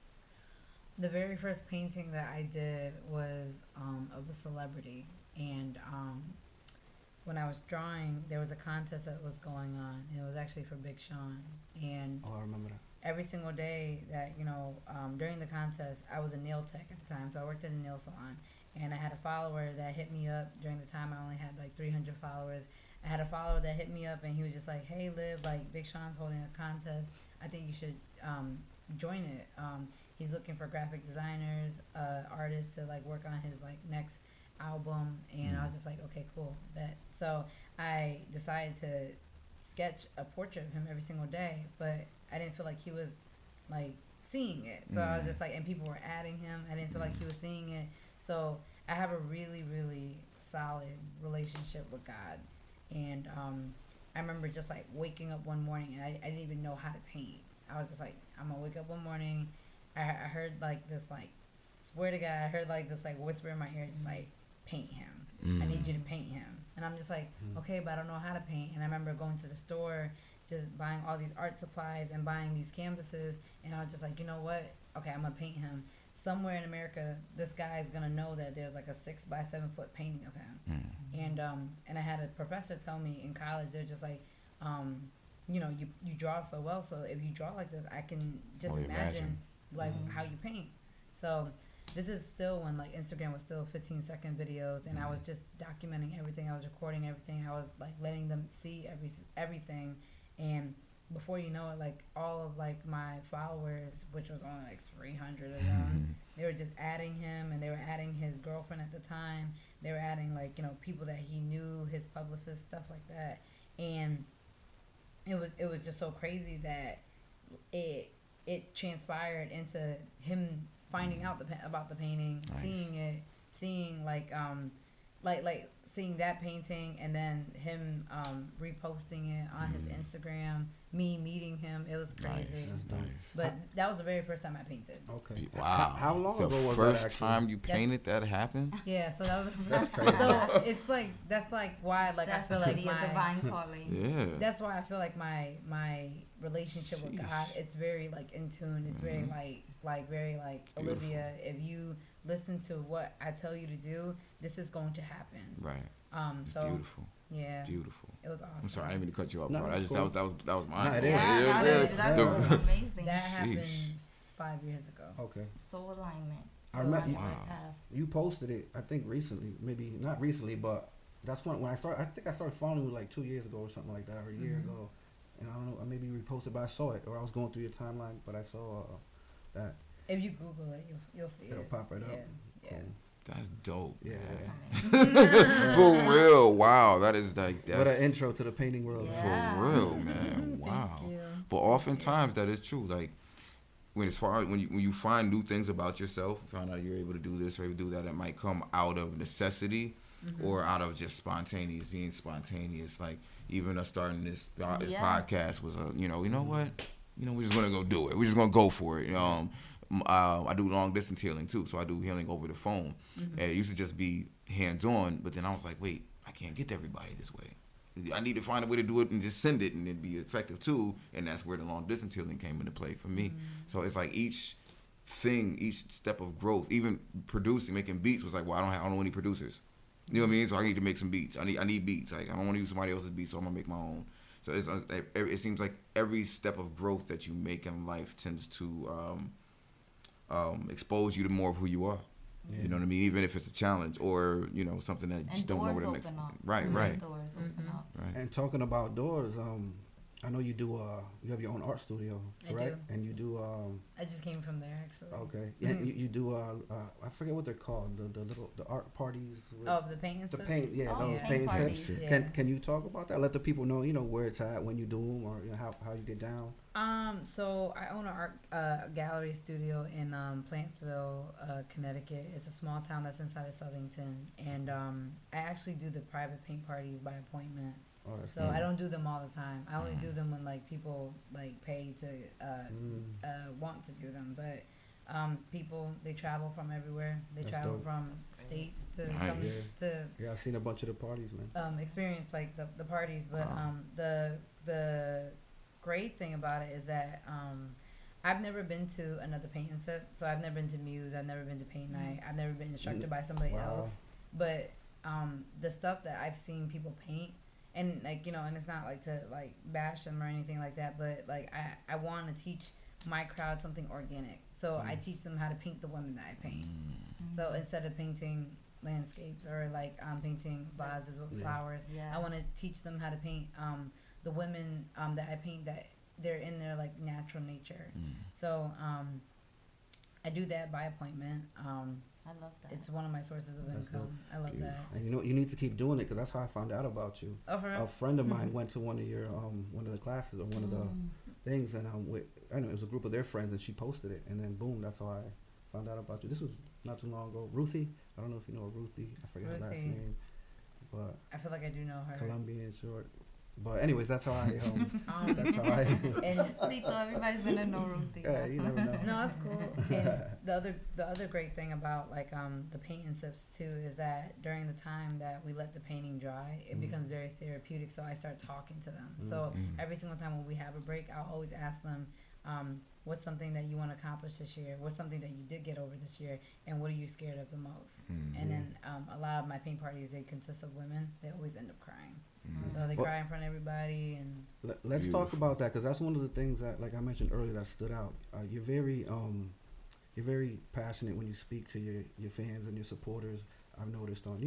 [SPEAKER 8] The very first painting that I did was um, of a celebrity, and um, when I was drawing, there was a contest that was going on. And it was actually for Big Sean, and
[SPEAKER 5] oh, I remember that.
[SPEAKER 8] every single day that you know um, during the contest, I was a nail tech at the time, so I worked in a nail salon, and I had a follower that hit me up during the time. I only had like three hundred followers. I had a follower that hit me up, and he was just like, "Hey, Liv, like Big Sean's holding a contest. I think you should um, join it. Um, he's looking for graphic designers, uh, artists to like work on his like next album." And I was just like, "Okay, cool." That so I decided to sketch a portrait of him every single day, but I didn't feel like he was like seeing it. So I was just like, and people were adding him. I didn't feel like he was seeing it. So I have a really, really solid relationship with God. And um, I remember just like waking up one morning and I, I didn't even know how to paint. I was just like, I'm gonna wake up one morning. I, I heard like this, like, swear to God, I heard like this like whisper in my ear, just like, paint him. I need you to paint him. And I'm just like, okay, but I don't know how to paint. And I remember going to the store, just buying all these art supplies and buying these canvases. And I was just like, you know what? Okay, I'm gonna paint him. Somewhere in America, this guy is gonna know that there's like a six by seven foot painting of him. And um, and I had a professor tell me in college, they're just like, um, you know, you you draw so well, so if you draw like this, I can just
[SPEAKER 7] Only
[SPEAKER 8] imagine,
[SPEAKER 7] imagine.
[SPEAKER 8] like how you paint. So this is still when like Instagram was still fifteen second videos, and I was just documenting everything. I was recording everything. I was like letting them see every everything, and before you know it, like all of like my followers, which was only like three hundred of them, they were just adding him, and they were adding his girlfriend at the time. They were adding like, you know, people that he knew, his publicist, stuff like that, and it was it was just so crazy that it it transpired into him finding out the pa- about the painting,
[SPEAKER 7] Nice.
[SPEAKER 8] seeing it, seeing like um like like seeing that painting, and then him um reposting it on his Instagram, me meeting him. It was crazy.
[SPEAKER 7] Nice,
[SPEAKER 5] That's
[SPEAKER 7] nice.
[SPEAKER 8] But that was the very first time I painted.
[SPEAKER 5] Okay.
[SPEAKER 7] Wow.
[SPEAKER 5] How, how long
[SPEAKER 7] the
[SPEAKER 5] ago was
[SPEAKER 7] first
[SPEAKER 5] that? Actually?
[SPEAKER 7] time you painted that happened?
[SPEAKER 8] Yeah, so that was
[SPEAKER 5] That's crazy.
[SPEAKER 8] so it's like that's like why like I feel like
[SPEAKER 6] Definitely a
[SPEAKER 8] my,
[SPEAKER 6] divine calling.
[SPEAKER 7] Yeah.
[SPEAKER 8] that's why I feel like my my relationship with
[SPEAKER 7] Sheesh.
[SPEAKER 8] God, it's very like in tune. It's very
[SPEAKER 7] Mhm.
[SPEAKER 8] like like very like
[SPEAKER 7] Beautiful.
[SPEAKER 8] Olivia, if you listen to what I tell you to do, this is going to happen.
[SPEAKER 7] Right.
[SPEAKER 8] Um
[SPEAKER 7] It's
[SPEAKER 8] so
[SPEAKER 7] beautiful.
[SPEAKER 8] yeah,
[SPEAKER 7] Beautiful.
[SPEAKER 8] it was awesome.
[SPEAKER 7] I'm sorry, I didn't mean to cut you off.
[SPEAKER 5] No,
[SPEAKER 7] bro. I
[SPEAKER 5] that's
[SPEAKER 7] just
[SPEAKER 5] cool.
[SPEAKER 7] that was that was that was mine.
[SPEAKER 5] Nah, it
[SPEAKER 6] Yeah,
[SPEAKER 5] is.
[SPEAKER 6] that
[SPEAKER 7] yeah,
[SPEAKER 6] is- that's
[SPEAKER 7] the-
[SPEAKER 6] amazing.
[SPEAKER 8] That happened
[SPEAKER 7] Sheesh.
[SPEAKER 8] five years ago.
[SPEAKER 5] Okay.
[SPEAKER 6] Soul alignment.
[SPEAKER 5] I
[SPEAKER 6] Soul
[SPEAKER 5] remember-
[SPEAKER 6] alignment
[SPEAKER 7] Wow.
[SPEAKER 6] path.
[SPEAKER 5] You posted it, I think recently, maybe not recently, but that's when when I started. I think I started following you like two years ago or something like that, or a year
[SPEAKER 8] Mhm.
[SPEAKER 5] ago. And I don't know, maybe you reposted, but I saw it, or I was going through your timeline, but I saw uh, that.
[SPEAKER 8] If you Google it, you'll you'll see
[SPEAKER 5] It'll
[SPEAKER 8] it.
[SPEAKER 5] pop right
[SPEAKER 8] yeah.
[SPEAKER 5] up.
[SPEAKER 8] Yeah.
[SPEAKER 5] Cool.
[SPEAKER 7] That's dope.
[SPEAKER 5] Yeah.
[SPEAKER 7] man. For real. Wow. That is like that's
[SPEAKER 5] What an intro to the painting world.
[SPEAKER 6] Yeah.
[SPEAKER 7] for real, man. Wow.
[SPEAKER 8] Thank you.
[SPEAKER 7] But oftentimes that is true. Like when as far as when you when you find new things about yourself, find out you're able to do this or able to do that, it might come out of necessity or out of just spontaneous, being spontaneous. Like even us starting this, uh, this
[SPEAKER 6] Yeah.
[SPEAKER 7] podcast was a you know you know what you know we're just gonna go do it. We're just gonna go for it. Um, uh, I do long distance healing too, so I do healing over the phone. And it used to just be hands on, but then I was like, wait, I can't get to everybody this way. I need to find a way to do it and just send it and it'd be effective too. And that's where the long distance healing came into play for me. So it's like each thing, each step of growth, even producing, making beats was like, well, I don't have, I don't know any producers. You know what I mean? So I need to make some beats. I need I need beats. Like I don't want to use somebody else's beats, so I'm gonna make my own. So it's, it, it seems like every step of growth that you make in life tends to um, um, expose you to more of who you are.
[SPEAKER 5] Yeah.
[SPEAKER 7] You know what I mean? Even if it's a challenge or you know something that you
[SPEAKER 6] And
[SPEAKER 7] just don't know
[SPEAKER 6] doors
[SPEAKER 7] what it makes.
[SPEAKER 6] open up.
[SPEAKER 7] Right,
[SPEAKER 6] Mhm.
[SPEAKER 7] right,
[SPEAKER 6] Doors open up.
[SPEAKER 7] right.
[SPEAKER 5] And talking about doors, um, I know you do. Uh, you have your own art studio,
[SPEAKER 8] I
[SPEAKER 5] correct?
[SPEAKER 8] do.
[SPEAKER 5] And you do. Um,
[SPEAKER 8] I just came from there actually.
[SPEAKER 5] okay. Yeah,
[SPEAKER 8] Mhm.
[SPEAKER 5] you, you do. Uh, uh, I forget what they're called. The the little the art parties. with-
[SPEAKER 8] Oh, the paint and
[SPEAKER 5] the
[SPEAKER 8] stuff?
[SPEAKER 5] paint. Yeah,
[SPEAKER 6] Oh,
[SPEAKER 5] those
[SPEAKER 8] paint
[SPEAKER 5] paint
[SPEAKER 6] parties.
[SPEAKER 5] sets.
[SPEAKER 8] Yeah.
[SPEAKER 5] Can Can you talk about that? Let the people know. You know where it's at when you do them, or you know how how you get down.
[SPEAKER 8] Um, so I own an art uh, gallery studio in um, Plantsville, uh, Connecticut. It's a small town that's inside of Southington, and um, I actually do the private paint parties by appointment.
[SPEAKER 5] Oh, that's
[SPEAKER 8] So
[SPEAKER 5] nice.
[SPEAKER 8] I don't do them all the time. I only do them when like people like pay to uh,
[SPEAKER 5] Mm.
[SPEAKER 8] uh, want to do them. But um, people they travel from everywhere. They
[SPEAKER 5] That's
[SPEAKER 8] travel
[SPEAKER 5] dope.
[SPEAKER 8] from states to
[SPEAKER 7] Nice.
[SPEAKER 8] come
[SPEAKER 5] Yeah.
[SPEAKER 8] to
[SPEAKER 5] Yeah, I've seen a bunch of the parties, man.
[SPEAKER 8] um, experience like the, the parties, but
[SPEAKER 7] Wow.
[SPEAKER 8] um, the the great thing about it is that um, I've never been to another painting set, so I've never been to Muse, I've never been to Paint Night, I've never been instructed by somebody
[SPEAKER 5] Wow.
[SPEAKER 8] else, but um, the stuff that I've seen people paint, and like you know, and it's not like to like bash them or anything like that, but like I I want to teach my crowd something organic, so I teach them how to paint the women that I paint. So instead of painting landscapes or like I'm painting vases with
[SPEAKER 5] Yeah.
[SPEAKER 8] flowers,
[SPEAKER 6] Yeah.
[SPEAKER 8] I want to teach them how to paint um, the women um, that I paint that they're in their like natural nature. So um, I do that by appointment. Um,
[SPEAKER 6] I love that.
[SPEAKER 8] it's one of my sources of
[SPEAKER 5] That's
[SPEAKER 8] income. I love that.
[SPEAKER 5] And you know you need to keep doing it because that's how I found out about you.
[SPEAKER 8] Oh, for
[SPEAKER 5] A
[SPEAKER 8] real?
[SPEAKER 5] friend of mine went to one of your um one of the classes or one of the
[SPEAKER 6] Mm.
[SPEAKER 5] things, and um with I know it was a group of their friends, and she posted it, and then boom, that's how I found out about you. This was not too long ago. Ruthie, I don't know if you know Ruthie. I forget her last
[SPEAKER 8] Ruthie.
[SPEAKER 5] name, but
[SPEAKER 8] I feel like I do know her.
[SPEAKER 5] Colombian short. But anyways, that's how I um
[SPEAKER 8] Um,
[SPEAKER 5] that's how I.
[SPEAKER 8] and
[SPEAKER 6] Lito, everybody's gonna know Ruthie.
[SPEAKER 5] Yeah, you never know.
[SPEAKER 8] no, it's cool. And the other the other great thing about like um the painting sips too is that during the time that we let the painting dry, it
[SPEAKER 5] Mhm.
[SPEAKER 8] becomes very therapeutic. So I start talking to them. So
[SPEAKER 7] Mhm.
[SPEAKER 8] every single time when we have a break, I'll always ask them, um, what's something that you want to accomplish this year? What's something that you did get over this year? And what are you scared of the most?
[SPEAKER 7] Mhm.
[SPEAKER 8] And then um, a lot of my paint parties, they consist of women. They always end up crying.
[SPEAKER 7] Mhm.
[SPEAKER 8] So they
[SPEAKER 5] Well-
[SPEAKER 8] cry in front of everybody and
[SPEAKER 5] Let, let's talk
[SPEAKER 7] Beautiful.
[SPEAKER 5] about that because that's one of the things that, like I mentioned earlier, that stood out. Uh, you're very, um, you're very passionate when you speak to your, your fans and your supporters. I've noticed on, you know,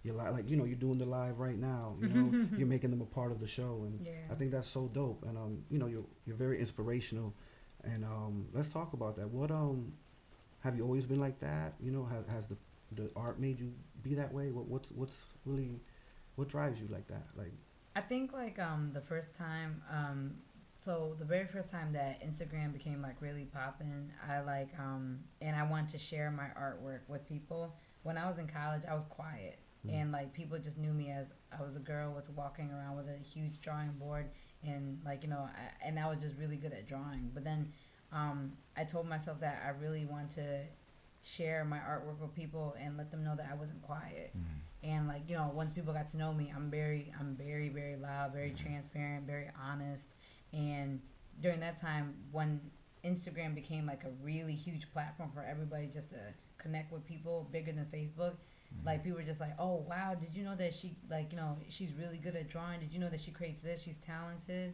[SPEAKER 5] you're li- like you know you're doing the live right now. You know, you're making them a part of the show, and
[SPEAKER 8] Yeah.
[SPEAKER 5] I think that's so dope. And um, you know, you're you're very inspirational. And um, let's talk about that. What um, have you always been like that? You know, has has the the art made you be that way? What what's what's really what drives you like that? Like
[SPEAKER 8] I think like um the first time um so the very first time that Instagram became like really popping, I like um and I wanted to share my artwork with people. When I was in college, I was quiet.
[SPEAKER 5] Mm.
[SPEAKER 8] And like people just knew me as I was a girl with walking around with a huge drawing board and like you know I, and I was just really good at drawing. But then um I told myself that I really want to share my artwork with people and let them know that I wasn't quiet. And like you know once people got to know me, i'm very i'm very very loud, very transparent, very honest. And during that time when Instagram became like a really huge platform for everybody just to connect with people, bigger than Facebook, like people were just like, oh wow, did you know that she like you know she's really good at drawing, did you know that she creates this, she's talented.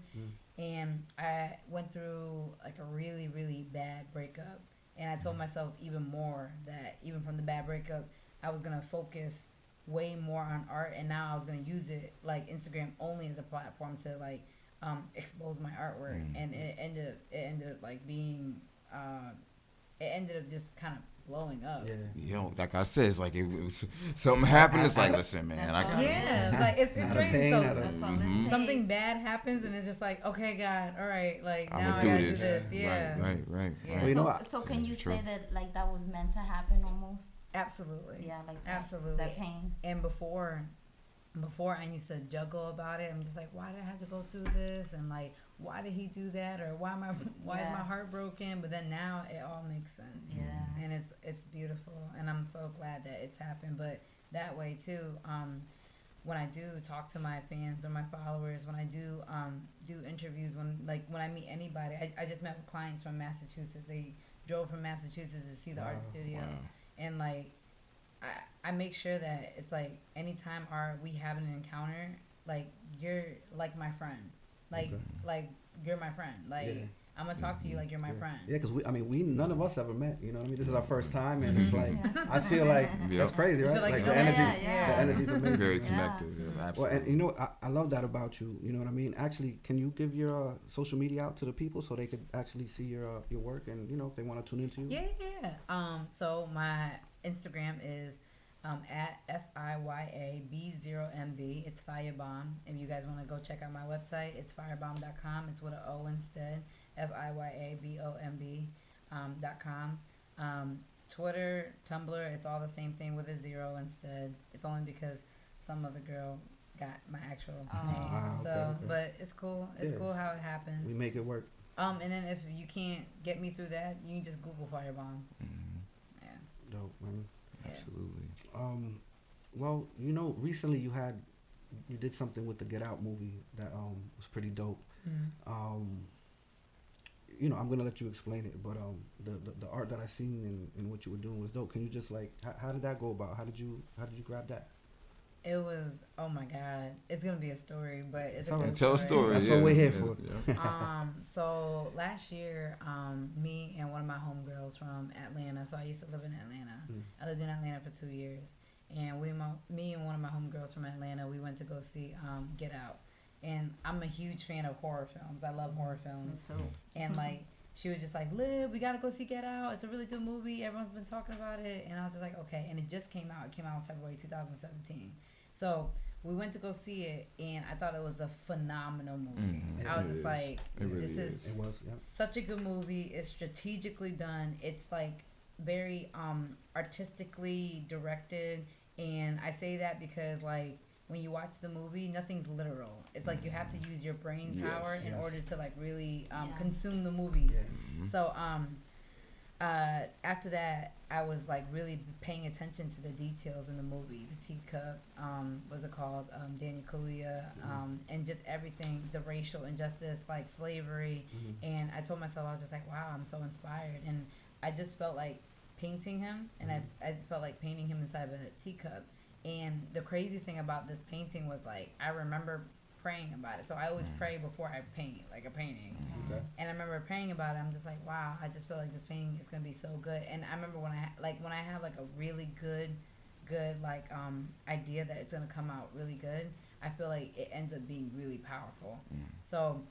[SPEAKER 8] And I went through like a really really bad breakup, and I told myself even more that even from the bad breakup I was gonna focus way more on art, and now I was gonna use it like Instagram only as a platform to like um, expose my artwork.
[SPEAKER 7] Mm.
[SPEAKER 8] And it ended up it ended up like being uh, it ended up just kind of blowing up.
[SPEAKER 5] yeah,
[SPEAKER 7] You know, like I said, it's like it, it was something happened. It's like, listen, man, I got
[SPEAKER 8] Yeah, like it's, it's
[SPEAKER 5] Out of
[SPEAKER 8] crazy.
[SPEAKER 5] pain,
[SPEAKER 8] So
[SPEAKER 5] out of-
[SPEAKER 6] That's all
[SPEAKER 7] Mhm.
[SPEAKER 6] it takes.
[SPEAKER 8] something bad happens, and it's just like, okay, God, all right, like
[SPEAKER 7] I'm
[SPEAKER 8] now
[SPEAKER 7] gonna
[SPEAKER 8] I
[SPEAKER 7] do
[SPEAKER 8] gotta
[SPEAKER 7] this.
[SPEAKER 8] do this. Yeah,
[SPEAKER 7] Right, right, right.
[SPEAKER 8] Yeah.
[SPEAKER 7] right.
[SPEAKER 5] Well, you know
[SPEAKER 6] so,
[SPEAKER 5] what?
[SPEAKER 6] so can you
[SPEAKER 7] True.
[SPEAKER 6] say that like that was meant to happen almost?
[SPEAKER 8] absolutely.
[SPEAKER 6] Yeah, like that,
[SPEAKER 8] Absolutely.
[SPEAKER 6] that pain.
[SPEAKER 8] And before, before I used to juggle about it. I'm just like, why did I have to go through this? And like, why did he do that? Or why am I, why
[SPEAKER 6] Yeah.
[SPEAKER 8] is my heart broken? But then now it all makes sense.
[SPEAKER 6] Yeah.
[SPEAKER 8] And it's it's beautiful, and I'm so glad that it's happened. But that way too, um, when I do talk to my fans or my followers, when I do um, do interviews, when like when I meet anybody, I, I just met with clients from Massachusetts. They drove from Massachusetts to see the
[SPEAKER 5] Wow.
[SPEAKER 8] art studio,
[SPEAKER 7] Wow.
[SPEAKER 8] and like I, I make sure that it's like anytime our we have an encounter, like you're like my friend, like
[SPEAKER 5] Okay.
[SPEAKER 8] like you're my friend, like
[SPEAKER 5] Yeah.
[SPEAKER 8] I'm gonna talk to you like you're my
[SPEAKER 5] yeah.
[SPEAKER 8] friend.
[SPEAKER 5] Yeah, because we, I mean, we none of us ever met. You know what I mean? This is our first time, and it's
[SPEAKER 8] Mhm.
[SPEAKER 5] like
[SPEAKER 6] Yeah.
[SPEAKER 5] I feel like
[SPEAKER 7] Yep.
[SPEAKER 5] that's crazy,
[SPEAKER 8] You
[SPEAKER 5] right?
[SPEAKER 8] feel like
[SPEAKER 5] Like
[SPEAKER 8] you
[SPEAKER 5] the
[SPEAKER 8] know-
[SPEAKER 5] energy,
[SPEAKER 6] Yeah, yeah.
[SPEAKER 5] the energy's amazing.
[SPEAKER 7] Very
[SPEAKER 6] Yeah.
[SPEAKER 7] connected. Yeah,
[SPEAKER 5] Well,
[SPEAKER 7] absolutely.
[SPEAKER 5] and you know, I, I love that about you. You know what I mean? Actually, can you give your uh, social media out to the people so they could actually see your uh, your work, and you know, if they want to tune into you?
[SPEAKER 8] Yeah, yeah. Um, so my Instagram is um, at F I Y A B zero M B. It's Firebomb. If you guys want to go check out my website, it's firebomb dot com. It's with an O instead. F I Y A B O M B um, dot com. Um, Twitter, Tumblr, it's all the same thing with a zero instead. It's only because some other girl got my actual
[SPEAKER 6] Oh.
[SPEAKER 8] name.
[SPEAKER 5] Ah, okay,
[SPEAKER 8] so,
[SPEAKER 5] okay.
[SPEAKER 8] but it's cool. It's
[SPEAKER 5] Yeah.
[SPEAKER 8] cool how it happens.
[SPEAKER 5] We make it work.
[SPEAKER 8] Um, and then if you can't get me through that, you can just Google Firebomb.
[SPEAKER 7] Mhm.
[SPEAKER 8] Yeah.
[SPEAKER 5] Dope, man.
[SPEAKER 8] Yeah.
[SPEAKER 7] Absolutely.
[SPEAKER 5] Um, well, you know, recently you had you did something with the Get Out movie that um was pretty dope.
[SPEAKER 8] Mm-hmm.
[SPEAKER 5] Um, you know, I'm gonna let you explain it, but um, the the, the art that I seen and, and what you were doing was dope. Can you just like, how, how did that go about? How did you how did you grab that?
[SPEAKER 8] It was, oh my God, it's gonna be a story, but it's a
[SPEAKER 5] Tell
[SPEAKER 8] good
[SPEAKER 5] us.
[SPEAKER 7] Tell a story.
[SPEAKER 5] That's
[SPEAKER 7] yeah,
[SPEAKER 5] what we're here
[SPEAKER 7] yes,
[SPEAKER 5] for.
[SPEAKER 7] yeah.
[SPEAKER 8] um, so last year, um, me and one of my homegirls from Atlanta. So I used to live in Atlanta.
[SPEAKER 5] Mm.
[SPEAKER 8] I lived in Atlanta for two years, and we, my, me and one of my homegirls from Atlanta, we went to go see um, Get Out. And I'm a huge fan of horror films. I love horror films.
[SPEAKER 6] So
[SPEAKER 8] And like she was just like, Liv, we gotta go see Get Out. It's a really good movie. Everyone's been talking about it. And I was just like, okay. And it just came out. It came out in February two thousand seventeen. So we went to go see it, and I thought it was a phenomenal movie.
[SPEAKER 7] Mhm.
[SPEAKER 8] I was
[SPEAKER 7] It
[SPEAKER 8] just
[SPEAKER 7] is.
[SPEAKER 8] like,
[SPEAKER 7] It really
[SPEAKER 8] this is
[SPEAKER 7] is.
[SPEAKER 5] It was, yeah.
[SPEAKER 8] such a good movie. It's strategically done. It's like very um artistically directed, and I say that because like when you watch the movie, nothing's literal. It's like you have to use your brain
[SPEAKER 7] Yes.
[SPEAKER 8] power in
[SPEAKER 5] Yes.
[SPEAKER 8] order to like really um,
[SPEAKER 6] Yeah.
[SPEAKER 8] consume the movie.
[SPEAKER 5] Yeah.
[SPEAKER 7] Mhm.
[SPEAKER 8] So um, uh, after that, I was like really paying attention to the details in the movie. The teacup, um, what's it called? Um, Daniel Kaluuya, um, and just everything, the racial injustice, like slavery.
[SPEAKER 5] Mhm.
[SPEAKER 8] And I told myself, I was just like, wow, I'm so inspired. And I just felt like painting him, and I, I just felt like painting him inside of a teacup. And the crazy thing about this painting was like, I remember praying about it. So I always pray before I paint, like a painting.
[SPEAKER 5] Okay.
[SPEAKER 8] And I remember praying about it. I'm just like, wow, I just feel like this painting is gonna be so good. And I remember when I ha- like when I have like a really good, good like um idea that it's gonna come out really good, I feel like it ends up being really powerful.
[SPEAKER 7] Mm.
[SPEAKER 8] So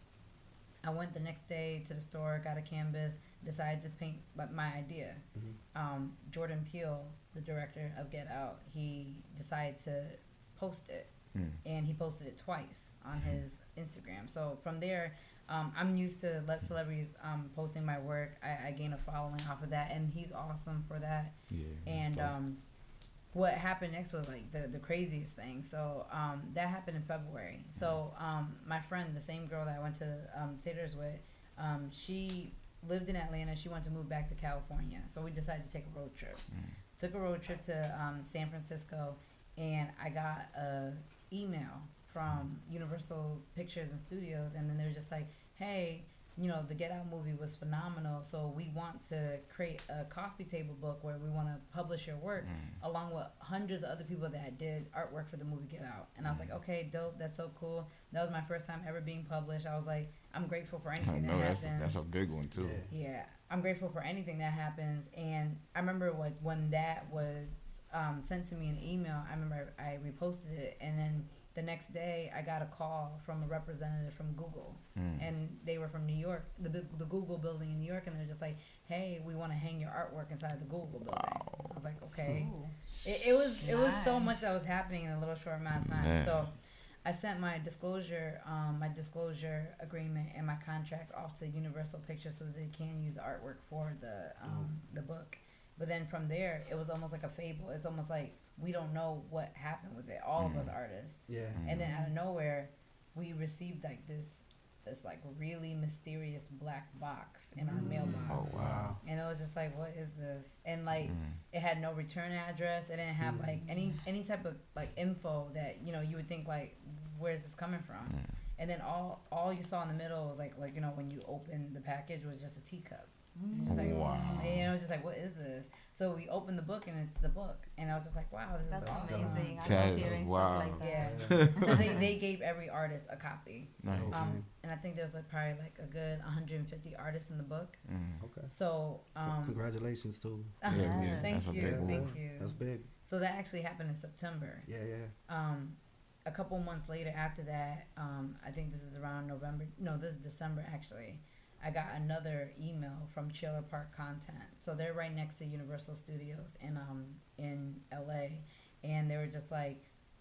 [SPEAKER 8] I went the next day to the store, got a canvas, decided to paint but my idea.
[SPEAKER 5] Mhm.
[SPEAKER 8] Um, Jordan Peele, the director of Get Out, he decided to post it,
[SPEAKER 7] Mm.
[SPEAKER 8] and he posted it twice on his Instagram. So from there, um, I'm used to let celebrities um, posting my work. I, I gain a following off of that, and he's awesome for that.
[SPEAKER 7] Yeah.
[SPEAKER 8] And
[SPEAKER 7] that's dope.
[SPEAKER 8] um, what happened next was like the, the craziest thing. So um, that happened in February. So um, my friend, the same girl that I went to um, theaters with, um, she lived in Atlanta. She wanted to move back to California. So we decided to take a road trip.
[SPEAKER 7] Mm.
[SPEAKER 8] Took a road trip to um, San Francisco, and I got a email from Universal Pictures and Studios, and then they were just like, hey, you know, the Get Out movie was phenomenal, so we want to create a coffee table book where we want to publish your work
[SPEAKER 7] Mm.
[SPEAKER 8] along with hundreds of other people that did artwork for the movie Get Out. And I was like, okay, dope, that's so cool. That was my first time ever being published. I was like, I'm grateful for
[SPEAKER 7] I
[SPEAKER 8] anything
[SPEAKER 7] know
[SPEAKER 8] that
[SPEAKER 7] that's
[SPEAKER 8] happens.
[SPEAKER 7] that's a big one too.
[SPEAKER 5] Yeah.
[SPEAKER 8] Yeah, I'm grateful for anything that happens. And I remember like when that was um, sent to me in email, I remember I reposted it, and then the next day I got a call from a representative from Google,
[SPEAKER 7] Mm.
[SPEAKER 8] and they were from New York, the big- the Google building in New York, and they're just like, hey, we want to hang your artwork inside the Google building. I was like, okay.
[SPEAKER 6] Ooh.
[SPEAKER 8] It, it was it was so
[SPEAKER 6] Nice.
[SPEAKER 8] much that was happening in a little short amount of time.
[SPEAKER 7] Man.
[SPEAKER 8] So I sent my disclosure, um, my disclosure agreement and my contracts off to Universal Pictures so that they can use the artwork for the um, the book. But then from there, it was almost like a fable. It's almost like we don't know what happened with it. All of us artists,
[SPEAKER 5] Yeah.
[SPEAKER 8] and then out of nowhere, we received like this this like really mysterious black box in our mailbox.
[SPEAKER 7] Oh wow.
[SPEAKER 8] And it was just like, what is this? And like,
[SPEAKER 7] Mm.
[SPEAKER 8] it had no return address. It didn't have like any any type of like info that you know you would think like, where's this coming from?
[SPEAKER 7] Mm.
[SPEAKER 8] And then all all you saw in the middle was like like you know when you opened the package was just a teacup.
[SPEAKER 6] Mm.
[SPEAKER 8] Just like,
[SPEAKER 7] Wow.
[SPEAKER 8] and it was just like, what is this? So we opened the book and it's the book, and I was just like, wow, this
[SPEAKER 6] That's
[SPEAKER 8] is awesome.
[SPEAKER 6] amazing. I
[SPEAKER 7] That
[SPEAKER 6] love
[SPEAKER 7] is
[SPEAKER 6] hearing
[SPEAKER 7] wow.
[SPEAKER 6] stuff like that.
[SPEAKER 8] Yeah. So they, they gave every artist a copy.
[SPEAKER 7] Nice.
[SPEAKER 8] Um, and I think there's like probably like a good one hundred fifty artists in the book.
[SPEAKER 7] Mm.
[SPEAKER 5] Okay.
[SPEAKER 8] So um,
[SPEAKER 5] Congratulations too.
[SPEAKER 7] Yeah, yeah,
[SPEAKER 8] thank
[SPEAKER 7] that's a
[SPEAKER 8] you,
[SPEAKER 7] big one.
[SPEAKER 8] thank you.
[SPEAKER 5] That's big.
[SPEAKER 8] So that actually happened in September.
[SPEAKER 5] Yeah, yeah.
[SPEAKER 8] Um, a couple months later after that, um, I think this is around November. No, this is December actually. I got another email from Trailer Park Content. So they're right next to Universal Studios in um in L A, and they were just like,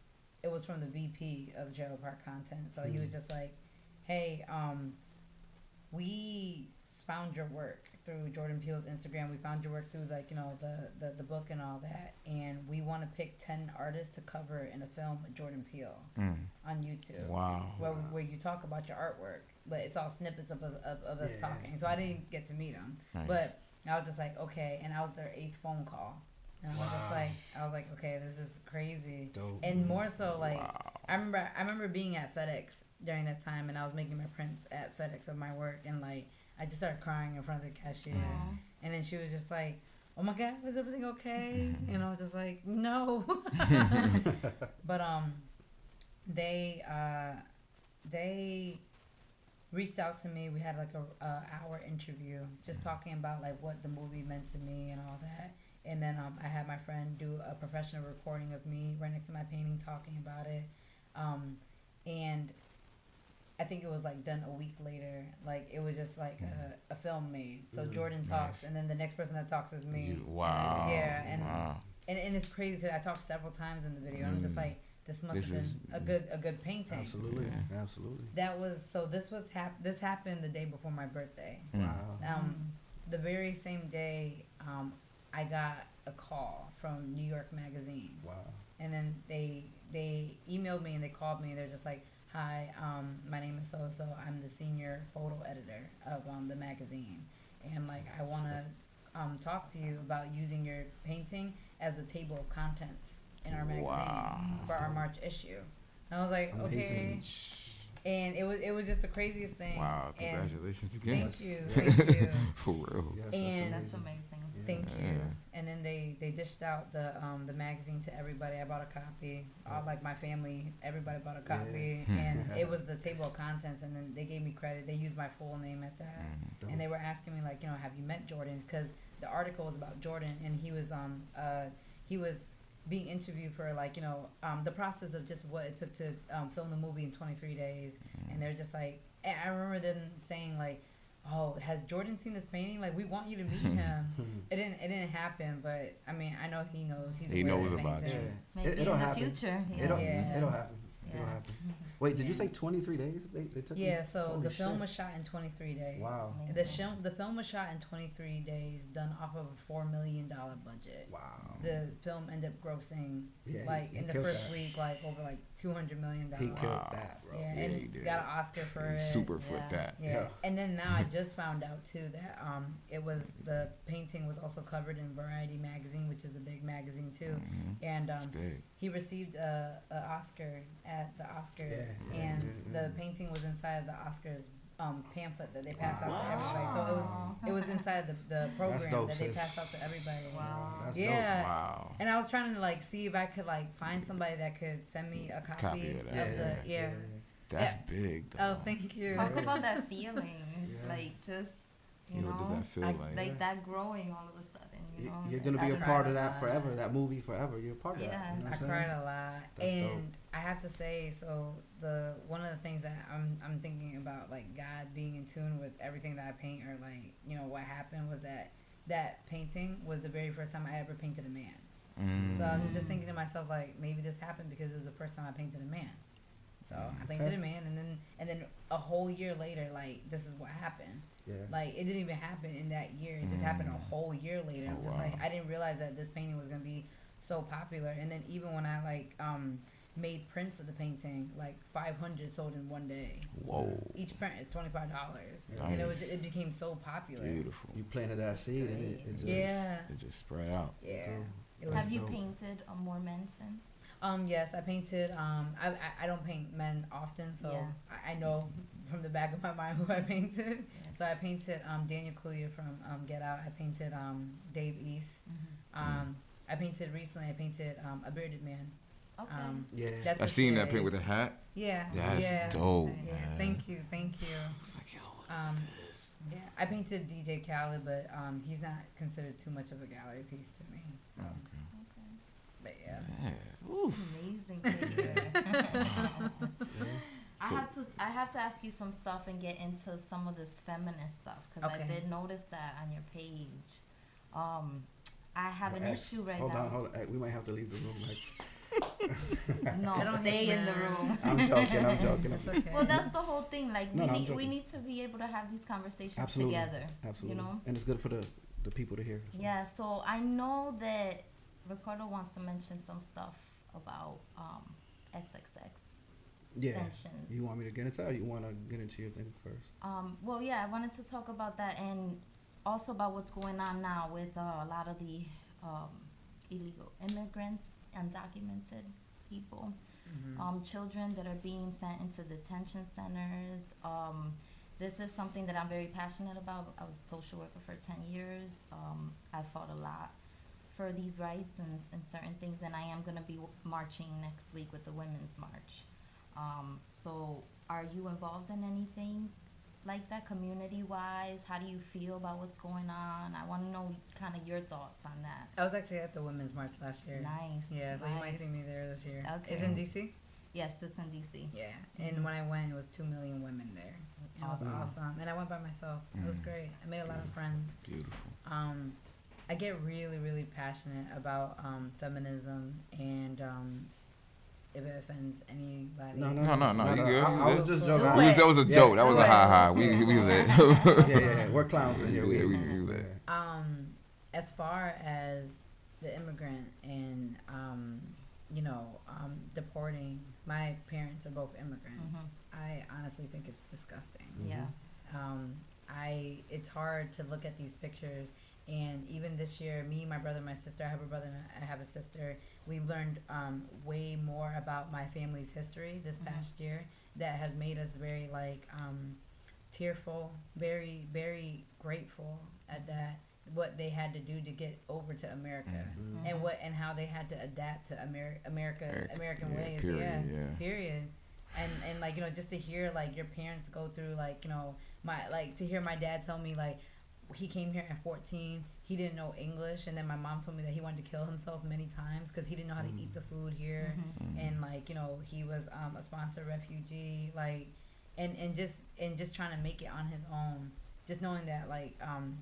[SPEAKER 8] it was from the V P of Trailer Park Content. So he was just like, hey, um, we found your work through Jordan Peele's Instagram. We found your work through like you know the the, the book and all that, and we want to pick ten artists to cover in a film with Jordan Peele
[SPEAKER 7] Mm.
[SPEAKER 8] on YouTube.
[SPEAKER 7] Wow.
[SPEAKER 8] Where, where you talk about your artwork, but it's all snippets of us of, of us
[SPEAKER 5] Yeah.
[SPEAKER 8] talking. So I didn't get to meet him,
[SPEAKER 7] Nice.
[SPEAKER 8] but I was just like, okay, and I was their eighth phone call, and I was just
[SPEAKER 5] Wow.
[SPEAKER 8] like, I was like, okay, this is crazy,
[SPEAKER 5] Dope.
[SPEAKER 8] and more so like,
[SPEAKER 7] Wow.
[SPEAKER 8] I remember I remember being at FedEx during that time, and I was making my prints at FedEx of my work, and like I just started crying in front of the cashier,
[SPEAKER 6] Aw.
[SPEAKER 8] and then she was just like, oh my God, is everything okay? And I was just like, no. But um, they uh, they reached out to me. We had like a, a hour interview, just talking about like what the movie meant to me and all that. And then um, I had my friend do a professional recording of me right next to my painting, talking about it. Um, and I think it was like done a week later. Like it was just like a, a film made. So
[SPEAKER 5] Mm,
[SPEAKER 8] Jordan talks,
[SPEAKER 7] nice.
[SPEAKER 8] and then the next person that talks is me.
[SPEAKER 7] You- wow.
[SPEAKER 8] Yeah, and
[SPEAKER 7] wow.
[SPEAKER 8] and, and it's crazy because I talked several times in the video. I'm just
[SPEAKER 7] Mm.
[SPEAKER 8] like, this must
[SPEAKER 7] This
[SPEAKER 8] have
[SPEAKER 7] is-
[SPEAKER 8] been a good a good painting.
[SPEAKER 5] Absolutely.
[SPEAKER 7] Yeah.
[SPEAKER 5] Absolutely.
[SPEAKER 8] That was so. This was hap- This happened the day before my birthday.
[SPEAKER 7] Mm.
[SPEAKER 5] Wow.
[SPEAKER 8] Um, the very same day, um, I got a call from New York Magazine,
[SPEAKER 5] Wow.
[SPEAKER 8] and then they they emailed me and they called me. They're just like, "Hi, um, my name is so so. I'm the senior photo editor of um, the magazine, and like I want to um, talk to you about using your painting as a table of contents in our magazine
[SPEAKER 7] Wow.
[SPEAKER 8] for our March issue." And I was like, "Okay."
[SPEAKER 5] Amazing.
[SPEAKER 8] And it was it was just the craziest thing.
[SPEAKER 7] Wow.
[SPEAKER 8] And
[SPEAKER 7] Congratulations again.
[SPEAKER 8] thank you,
[SPEAKER 5] Yes.
[SPEAKER 8] thank you.
[SPEAKER 7] For real.
[SPEAKER 5] Yes,
[SPEAKER 8] And-
[SPEAKER 6] That's amazing.
[SPEAKER 5] Yeah.
[SPEAKER 8] Thank you.
[SPEAKER 7] Yeah.
[SPEAKER 8] And then they, they dished out the um the magazine to everybody. I bought a copy. All like my family, everybody bought a copy,
[SPEAKER 7] Yeah.
[SPEAKER 8] and
[SPEAKER 5] Yeah.
[SPEAKER 8] it was the table of contents. And then they gave me credit. They used my full name at that,
[SPEAKER 7] Mm.
[SPEAKER 8] and they were asking me like, you know, have you met Jordan? Because the article was about Jordan, and he was um uh he was being interviewed for like you know um, the process of just what it took to um, film the movie in twenty-three days, and they're just like, and I remember them saying like, "Oh, has Jordan seen this painting? Like, we want you to meet him." it didn't. It didn't happen, but I mean, I know he knows. He's
[SPEAKER 7] He
[SPEAKER 8] aware
[SPEAKER 7] knows
[SPEAKER 8] of the
[SPEAKER 7] about
[SPEAKER 8] painting.
[SPEAKER 7] you.
[SPEAKER 6] Maybe
[SPEAKER 5] It- it'll
[SPEAKER 6] in
[SPEAKER 5] happen.
[SPEAKER 6] the future. Yeah.
[SPEAKER 5] It'll,
[SPEAKER 8] Yeah.
[SPEAKER 5] it'll happen. It'll
[SPEAKER 6] Yeah.
[SPEAKER 5] happen. Wait, did you
[SPEAKER 8] Yeah.
[SPEAKER 5] say twenty-three days? They, they took
[SPEAKER 8] Yeah,
[SPEAKER 5] you?
[SPEAKER 8] so
[SPEAKER 5] Holy
[SPEAKER 8] the film
[SPEAKER 5] shit.
[SPEAKER 8] was shot in twenty-three days.
[SPEAKER 5] Wow.
[SPEAKER 8] The film the film was shot in twenty-three days, done off of a four million dollar budget.
[SPEAKER 5] Wow.
[SPEAKER 8] The film ended up grossing
[SPEAKER 5] Yeah, he-
[SPEAKER 8] like
[SPEAKER 5] he
[SPEAKER 8] in the
[SPEAKER 5] killed
[SPEAKER 8] first
[SPEAKER 5] that.
[SPEAKER 8] week like over like two hundred million dollars.
[SPEAKER 5] He killed
[SPEAKER 7] Wow.
[SPEAKER 5] that, bro.
[SPEAKER 8] Yeah,
[SPEAKER 7] Yeah,
[SPEAKER 8] and
[SPEAKER 7] he did.
[SPEAKER 8] got an Oscar for
[SPEAKER 7] He
[SPEAKER 8] it.
[SPEAKER 7] super flipped
[SPEAKER 6] Yeah.
[SPEAKER 7] that.
[SPEAKER 8] Yeah.
[SPEAKER 5] Yeah.
[SPEAKER 8] And then now I just found out too that um it was the painting was also covered in Variety magazine, which is a big magazine too.
[SPEAKER 7] Mhm.
[SPEAKER 8] And
[SPEAKER 7] It's
[SPEAKER 8] um
[SPEAKER 7] big.
[SPEAKER 8] he received a, a Oscar at the Oscars,
[SPEAKER 5] Yeah, yeah,
[SPEAKER 8] and
[SPEAKER 5] yeah, yeah.
[SPEAKER 8] the painting was inside the Oscars um, pamphlet that they pass out to
[SPEAKER 5] Wow.
[SPEAKER 8] everybody. So it was it was inside the, the program
[SPEAKER 5] dope,
[SPEAKER 8] that they
[SPEAKER 5] sis.
[SPEAKER 8] passed out to everybody.
[SPEAKER 6] Wow.
[SPEAKER 5] That's
[SPEAKER 8] Yeah.
[SPEAKER 7] Wow.
[SPEAKER 8] And I was trying to like see if I could like find somebody that could send me a copy,
[SPEAKER 7] Copy of
[SPEAKER 8] of,
[SPEAKER 7] that.
[SPEAKER 8] the yeah.
[SPEAKER 7] That's
[SPEAKER 8] Yeah.
[SPEAKER 7] big, though.
[SPEAKER 8] Oh, thank you.
[SPEAKER 6] Talk about that feeling,
[SPEAKER 5] Yeah.
[SPEAKER 6] like just you
[SPEAKER 7] You know,
[SPEAKER 6] know,
[SPEAKER 7] what does that feel
[SPEAKER 8] I-
[SPEAKER 7] like?
[SPEAKER 6] like that growing all of a sudden. You
[SPEAKER 5] You-
[SPEAKER 6] know,
[SPEAKER 5] You're gonna be
[SPEAKER 8] I
[SPEAKER 5] a
[SPEAKER 8] cried
[SPEAKER 5] part
[SPEAKER 8] a
[SPEAKER 5] of that
[SPEAKER 8] lot.
[SPEAKER 5] forever. That movie forever. You're a part of
[SPEAKER 6] Yeah.
[SPEAKER 5] that. You know
[SPEAKER 8] I
[SPEAKER 5] what I'm
[SPEAKER 8] cried
[SPEAKER 5] saying?
[SPEAKER 8] a lot,
[SPEAKER 5] That's
[SPEAKER 8] and
[SPEAKER 5] dope.
[SPEAKER 8] I have to say, so the one of the things that I'm I'm thinking about, like God being in tune with everything that I paint, or like you know what happened was that that painting was the very first time I ever painted a man.
[SPEAKER 7] Mm.
[SPEAKER 8] So I'm just thinking to myself, like maybe this happened because it was the first time I painted a man. So I painted
[SPEAKER 5] Okay.
[SPEAKER 8] a man, and then and then a whole year later, like this is what happened.
[SPEAKER 5] Yeah.
[SPEAKER 8] Like it didn't even happen in that year. It just happened a whole year later.
[SPEAKER 7] Oh,
[SPEAKER 8] I'm just
[SPEAKER 7] wow.
[SPEAKER 8] like I didn't realize that this painting was gonna be so popular. And then even when I like um made prints of the painting, like five hundred sold in one day.
[SPEAKER 7] Whoa.
[SPEAKER 8] Each print is twenty five dollars,
[SPEAKER 5] Nice.
[SPEAKER 8] and it was it became so popular.
[SPEAKER 7] Beautiful.
[SPEAKER 5] You planted that seed and it, it just
[SPEAKER 8] Yeah.
[SPEAKER 7] It just spread out.
[SPEAKER 8] Yeah.
[SPEAKER 5] Cool.
[SPEAKER 8] It was
[SPEAKER 6] Have you
[SPEAKER 5] dope.
[SPEAKER 6] painted uh, more men since?
[SPEAKER 8] Um, yes, I painted. Um, I, I, I don't paint men often, so
[SPEAKER 6] Yeah.
[SPEAKER 8] I, I know from the back of my mind who I painted.
[SPEAKER 6] Yeah.
[SPEAKER 8] So I painted um, Daniel Kaluuya from um, Get Out. I painted um, Dave East.
[SPEAKER 6] Mhm.
[SPEAKER 8] Um, I painted recently. I painted um, a bearded man.
[SPEAKER 6] Okay.
[SPEAKER 8] Um,
[SPEAKER 5] Yeah.
[SPEAKER 8] that's
[SPEAKER 7] I
[SPEAKER 8] a
[SPEAKER 7] seen that paint
[SPEAKER 8] series.
[SPEAKER 7] with the hat.
[SPEAKER 8] Yeah.
[SPEAKER 7] That's
[SPEAKER 8] yeah.
[SPEAKER 7] dope,
[SPEAKER 8] Yeah.
[SPEAKER 7] man.
[SPEAKER 8] Thank you. Thank you.
[SPEAKER 7] It's like, yo, look
[SPEAKER 8] Um,
[SPEAKER 7] at this.
[SPEAKER 8] Yeah. I painted D J Khaled, but um, he's not considered too much of a gallery piece to me. So,
[SPEAKER 7] Okay.
[SPEAKER 6] Okay.
[SPEAKER 8] but yeah.
[SPEAKER 7] Yeah. Ooh.
[SPEAKER 6] Amazing picture. I
[SPEAKER 7] So-
[SPEAKER 6] have to I have to ask you some stuff and get into some of this feminist stuff because
[SPEAKER 8] Okay.
[SPEAKER 6] I did notice that on your page. Um, I have an
[SPEAKER 5] Hey,
[SPEAKER 6] issue right
[SPEAKER 5] hold
[SPEAKER 6] now.
[SPEAKER 5] on, hold on. Hey, we might have to leave the room. Like,
[SPEAKER 6] No,
[SPEAKER 8] I don't
[SPEAKER 6] stay
[SPEAKER 8] hate
[SPEAKER 6] in the
[SPEAKER 8] men.
[SPEAKER 6] room.
[SPEAKER 5] I'm joking. I'm joking.
[SPEAKER 8] It's okay.
[SPEAKER 6] Well, that's the whole thing. Like
[SPEAKER 5] No,
[SPEAKER 6] we
[SPEAKER 5] no, I'm
[SPEAKER 6] need we
[SPEAKER 5] joking.
[SPEAKER 6] need to be able to have these conversations
[SPEAKER 5] Absolutely.
[SPEAKER 6] together.
[SPEAKER 5] Absolutely.
[SPEAKER 6] You know.
[SPEAKER 5] And it's good for the the people to hear. so.
[SPEAKER 6] Yeah. So I know that Ricardo wants to mention some stuff about um, X X X
[SPEAKER 5] Yeah.
[SPEAKER 6] tensions.
[SPEAKER 5] You want me to get into it? Or you want to get into your thing first?
[SPEAKER 6] Um, well, yeah, I wanted to talk about that and also about what's going on now with uh, a lot of the um, illegal immigrants, undocumented people,
[SPEAKER 8] Mhm.
[SPEAKER 6] um, children that are being sent into detention centers. Um, this is something that I'm very passionate about. I was a social worker for ten years. Um, I fought a lot for these rights and, and certain things, and I am going to be w- marching next week with the Women's March. Um, so are you involved in anything like that community-wise? How do you feel about what's going on? I want to know kind of your thoughts on that.
[SPEAKER 8] I was actually at the Women's March last year.
[SPEAKER 6] Nice.
[SPEAKER 8] Yeah, so you might
[SPEAKER 6] nice.
[SPEAKER 8] see me there this year.
[SPEAKER 6] Okay.
[SPEAKER 8] It's in D C?
[SPEAKER 6] Yes, it's in D C.
[SPEAKER 8] Yeah. And when I went, it was two million women there. And it was
[SPEAKER 6] Awesome.
[SPEAKER 8] awesome. And I went by myself. It was
[SPEAKER 7] Mm.
[SPEAKER 8] great. I made a lot of friends.
[SPEAKER 7] Beautiful.
[SPEAKER 8] Um, I get really, really passionate about um, feminism, and um, if it offends anybody.
[SPEAKER 5] No, no,
[SPEAKER 7] No, no, no, you good.
[SPEAKER 5] I, I
[SPEAKER 7] You
[SPEAKER 5] was
[SPEAKER 7] good.
[SPEAKER 5] just
[SPEAKER 8] Do
[SPEAKER 5] joking.
[SPEAKER 7] We,
[SPEAKER 8] it.
[SPEAKER 7] that was a
[SPEAKER 5] Yeah.
[SPEAKER 7] joke. That was
[SPEAKER 8] Do
[SPEAKER 7] a
[SPEAKER 8] it.
[SPEAKER 7] ha ha. We we lit.
[SPEAKER 5] yeah, yeah, yeah. We're clowns in here.
[SPEAKER 7] Yeah,
[SPEAKER 5] We,
[SPEAKER 7] we- we lit.
[SPEAKER 8] Um, as far as the immigrant and um, you know, um, deporting, my parents are both immigrants. I honestly think it's disgusting.
[SPEAKER 6] Yeah.
[SPEAKER 8] Um, I it's hard to look at these pictures, and even this year, me, my brother, my sister, I have a brother and I have a sister. We've learned um, way more about my family's history this
[SPEAKER 6] Mhm.
[SPEAKER 8] past year that has made us very like um, tearful, very very grateful at that what they had to do to get over to America,
[SPEAKER 5] Mhm.
[SPEAKER 8] and what and how they had to adapt to Ameri- America
[SPEAKER 7] America,
[SPEAKER 8] American
[SPEAKER 7] yeah,
[SPEAKER 8] ways.
[SPEAKER 7] period,
[SPEAKER 8] yeah,
[SPEAKER 7] yeah.
[SPEAKER 8] period. And and like you know, just to hear like your parents go through like you know my like to hear my dad tell me like he came here at fourteen. he didn't know English, and then my mom told me that he wanted to kill himself many times because he didn't know how to eat the food here, and like you know he was um, a sponsored refugee, like, and and just and just trying to make it on his own, just knowing that like um.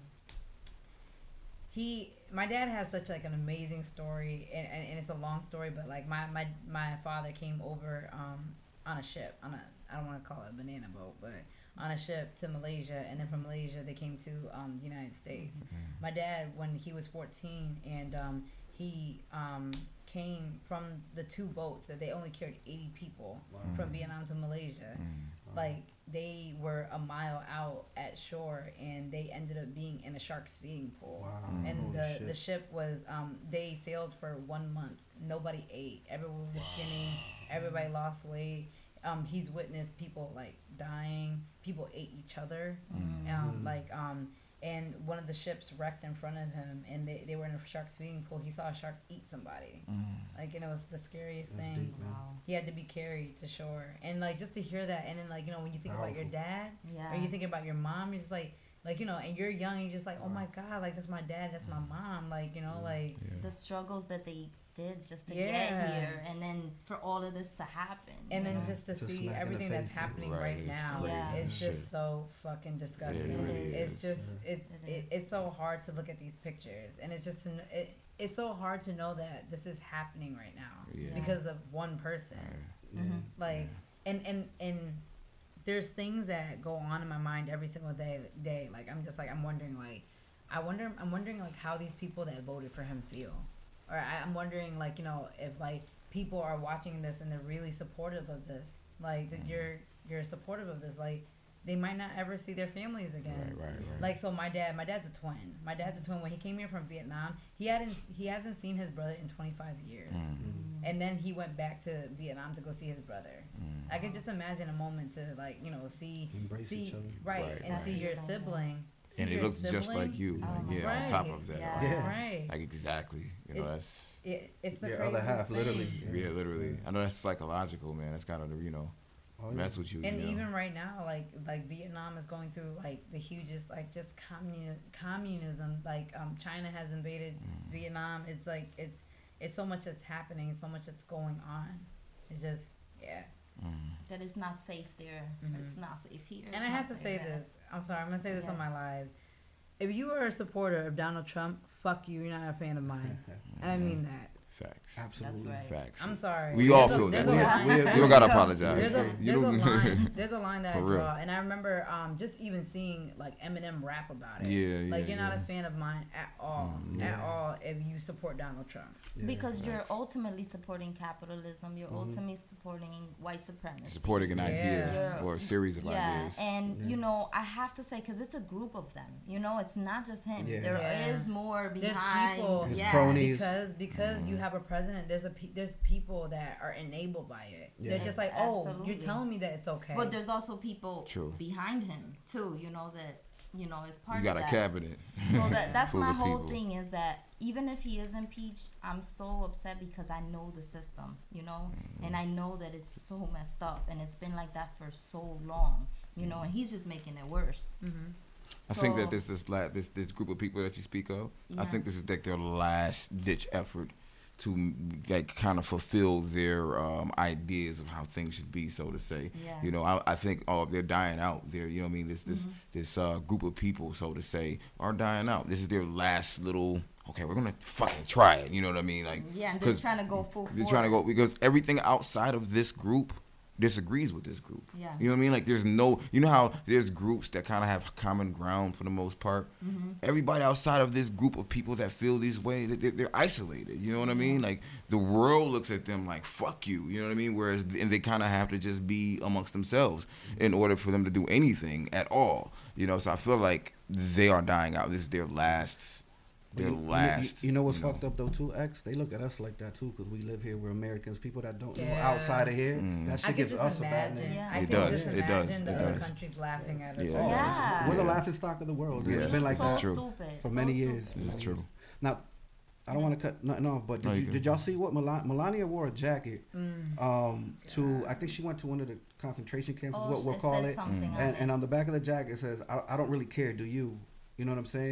[SPEAKER 8] He, my dad has such like an amazing story, and, and, and it's a long story, but like my, my, my father came over um, on a ship, on a, I don't want to call it a banana boat, but on a ship to Malaysia, and then from Malaysia they came to um, the United States. Mm-hmm. My dad, when he was fourteen, and um, he um, came from the two boats that they only carried eighty people wow. from Vietnam to Malaysia. Mm-hmm. Like they were a mile out at shore, and they ended up being in a shark's feeding pool. Wow. And Holy the shit. the ship was um, they sailed for one month. Nobody ate. Everyone was skinny. Everybody lost weight. Um, he's witnessed people like dying. People ate each other. Mm. Um, like um, and one of the ships wrecked in front of him, and they, they were in a shark's feeding pool. He saw a shark eat somebody. Mm. Like, and it was the scariest That's thing. Deep, wow. He had to be carried to shore, and like just to hear that, and then like you know when you think Powerful. about your dad, yeah. or you think about your mom, you're just like. Like, you know, and you're young, and you're just like, oh my God, like, that's my dad, that's my mom. Like, you know, yeah. like.
[SPEAKER 6] Yeah. The struggles that they did just to yeah. get here, and then for all of this to happen.
[SPEAKER 8] And then know? just to just see everything that's happening right, right now. Yeah. It's just shit. so fucking disgusting.
[SPEAKER 7] It really
[SPEAKER 8] it's
[SPEAKER 7] is.
[SPEAKER 8] just, it's, it it, it's so hard to look at these pictures. And it's just, to, it, it's so hard to know that this is happening right now yeah. because of one person. Yeah. Mm-hmm. Like, yeah. and, and, and, there's things that go on in my mind every single day. Day, like I'm just like I'm wondering, like I wonder, I'm wondering like how these people that voted for him feel, or I, I'm wondering like you know if like people are watching this and they're really supportive of this, like that you're you're supportive of this, like they might not ever see their families again.
[SPEAKER 7] Right, right, right.
[SPEAKER 8] Like so, my dad, my dad's a twin. My dad's a twin. When he came here from Vietnam, he hadn't he hasn't seen his brother in twenty-five years. Mm-hmm. And then he went back to Vietnam to go see his brother. Mm. I could just imagine a moment to like you know see
[SPEAKER 5] Embrace
[SPEAKER 8] see
[SPEAKER 5] right,
[SPEAKER 8] right and right. see your sibling. See
[SPEAKER 7] and
[SPEAKER 8] your
[SPEAKER 7] he looks
[SPEAKER 8] sibling.
[SPEAKER 7] just like you, like,
[SPEAKER 8] um,
[SPEAKER 7] yeah.
[SPEAKER 8] Right.
[SPEAKER 7] On top of that,
[SPEAKER 8] yeah.
[SPEAKER 7] Like,
[SPEAKER 8] Yeah. right?
[SPEAKER 7] Like exactly, you know
[SPEAKER 8] it,
[SPEAKER 7] that's
[SPEAKER 8] it, it's the
[SPEAKER 5] your other half,
[SPEAKER 8] thing.
[SPEAKER 5] literally.
[SPEAKER 7] Yeah, yeah literally. I know that's psychological, man. That's kind of you know. Oh, yeah. Mess with you,
[SPEAKER 8] and
[SPEAKER 7] you know?
[SPEAKER 8] even right now, like like Vietnam is going through like the hugest like just communi- communism. Like um, China has invaded mm. Vietnam. It's like it's it's so much that's happening, so much that's going on. It's just yeah.
[SPEAKER 6] Mm. That it's not safe there. Mm-hmm. It's not safe here.
[SPEAKER 8] And I have to say there. this. I'm sorry. I'm gonna say this yeah. on my live. If you are a supporter of Donald Trump, fuck you. You're not a fan of mine, and I mean that.
[SPEAKER 7] Facts.
[SPEAKER 5] Absolutely.
[SPEAKER 6] That's right.
[SPEAKER 7] Facts.
[SPEAKER 8] I'm sorry.
[SPEAKER 7] We
[SPEAKER 8] there's
[SPEAKER 7] all
[SPEAKER 8] a,
[SPEAKER 7] feel that.
[SPEAKER 8] We,
[SPEAKER 7] we, we don't gotta apologize.
[SPEAKER 8] There's a,
[SPEAKER 7] you
[SPEAKER 8] there's a
[SPEAKER 7] don't,
[SPEAKER 8] line. There's a line that I
[SPEAKER 7] For
[SPEAKER 8] draw,
[SPEAKER 7] real.
[SPEAKER 8] and I remember um, just even seeing like Eminem rap about it.
[SPEAKER 7] Yeah, yeah.
[SPEAKER 8] Like you're
[SPEAKER 7] yeah.
[SPEAKER 8] not a fan of mine at all, mm, yeah. at all. If you support Donald Trump,
[SPEAKER 6] yeah, because you're ultimately supporting capitalism. You're mm-hmm. ultimately supporting white supremacy.
[SPEAKER 7] Supporting an
[SPEAKER 8] yeah.
[SPEAKER 7] idea
[SPEAKER 6] you're,
[SPEAKER 7] or a series of
[SPEAKER 6] yeah.
[SPEAKER 7] ideas.
[SPEAKER 6] And
[SPEAKER 5] yeah.
[SPEAKER 6] you know, I have to say, because it's a group of them. You know, it's not just him.
[SPEAKER 5] Yeah.
[SPEAKER 6] There
[SPEAKER 8] yeah.
[SPEAKER 6] is more behind.
[SPEAKER 8] There's people.
[SPEAKER 5] His
[SPEAKER 6] yeah.
[SPEAKER 5] cronies.
[SPEAKER 8] Because because mm. you have a president. There's a pe- there's people that are enabled by it. Yeah. They're just like, oh,
[SPEAKER 6] Absolutely.
[SPEAKER 8] you're telling me that it's okay.
[SPEAKER 6] But there's also people
[SPEAKER 7] True.
[SPEAKER 6] behind him too. You know that you know is part.
[SPEAKER 7] You got
[SPEAKER 6] of
[SPEAKER 7] a
[SPEAKER 6] that.
[SPEAKER 7] cabinet.
[SPEAKER 6] So that that's
[SPEAKER 7] full
[SPEAKER 6] my
[SPEAKER 7] of
[SPEAKER 6] whole
[SPEAKER 7] people.
[SPEAKER 6] thing is that even if he is impeached, I'm so upset because I know the system. You know, mm-hmm. and I know that it's so messed up, and it's been like that for so long. You know, and he's just making it worse.
[SPEAKER 8] Mm-hmm.
[SPEAKER 7] I
[SPEAKER 6] So,
[SPEAKER 7] think that this this la- this this group of people that you speak of,
[SPEAKER 6] yeah.
[SPEAKER 7] I think this is like their last ditch effort to like kind of fulfill their um, ideas of how things should be, so to say.
[SPEAKER 6] Yeah.
[SPEAKER 7] You know, I, I think oh they're dying out. They're you know what I mean this this
[SPEAKER 6] Mm-hmm.
[SPEAKER 7] this uh, group of people, so to say, are dying out. This is their last little. Okay, we're gonna fucking try it. You know what I mean? Like
[SPEAKER 6] Yeah, and they're trying to go full
[SPEAKER 7] They're
[SPEAKER 6] force.
[SPEAKER 7] trying to go because everything outside of this group disagrees with this group.
[SPEAKER 6] Yeah.
[SPEAKER 7] You know what I mean? Like there's no, you know how there's groups that kind of have common ground for the most part.
[SPEAKER 6] Mm-hmm.
[SPEAKER 7] Everybody outside of this group of people that feel these way, they're, they're isolated. You know what I mean? Like the world looks at them like fuck you. You know what I mean? Whereas and they kind of have to just be amongst themselves in order for them to do anything at all. You know, so I feel like they are dying out. This is their last. Their
[SPEAKER 5] you, you-
[SPEAKER 7] last.
[SPEAKER 5] You, you know what's
[SPEAKER 7] you know.
[SPEAKER 5] fucked up though too, X? They look at us like that too because we live here. We're Americans. People that don't know
[SPEAKER 8] Yeah.
[SPEAKER 5] outside of here,
[SPEAKER 7] Mm.
[SPEAKER 5] that
[SPEAKER 8] I
[SPEAKER 5] shit
[SPEAKER 8] could
[SPEAKER 5] gives
[SPEAKER 8] just
[SPEAKER 5] us a bad
[SPEAKER 8] imagine.
[SPEAKER 5] name.
[SPEAKER 6] Yeah.
[SPEAKER 8] I
[SPEAKER 7] It
[SPEAKER 8] can
[SPEAKER 7] does,
[SPEAKER 8] just
[SPEAKER 7] it
[SPEAKER 8] imagine
[SPEAKER 7] does,
[SPEAKER 8] the
[SPEAKER 7] it
[SPEAKER 8] other
[SPEAKER 7] does.
[SPEAKER 8] countries laughing at us.
[SPEAKER 7] Yeah.
[SPEAKER 8] all.
[SPEAKER 6] Yeah.
[SPEAKER 5] We're the
[SPEAKER 7] Yeah.
[SPEAKER 5] laughing stock of the world.
[SPEAKER 7] Yeah.
[SPEAKER 5] It's been like
[SPEAKER 6] so
[SPEAKER 5] that
[SPEAKER 7] true.
[SPEAKER 6] stupid.
[SPEAKER 5] for
[SPEAKER 6] so
[SPEAKER 5] many
[SPEAKER 6] stupid.
[SPEAKER 5] years.
[SPEAKER 7] This is true.
[SPEAKER 5] Now, I don't want to cut nothing off, but
[SPEAKER 7] No,
[SPEAKER 5] did,
[SPEAKER 7] you
[SPEAKER 5] you,
[SPEAKER 7] can.
[SPEAKER 5] did y'all see what Melania, Melania wore a jacket
[SPEAKER 8] Mm.
[SPEAKER 5] um, to? I think she went to one of the concentration camps.
[SPEAKER 6] Oh,
[SPEAKER 5] is what we'll
[SPEAKER 6] it
[SPEAKER 5] call
[SPEAKER 6] says
[SPEAKER 5] it.
[SPEAKER 6] something
[SPEAKER 7] Mm.
[SPEAKER 6] on
[SPEAKER 5] And,
[SPEAKER 6] it.
[SPEAKER 5] and on the back of the jacket it says, I, "I don't really care. Do you?" You know what I'm saying?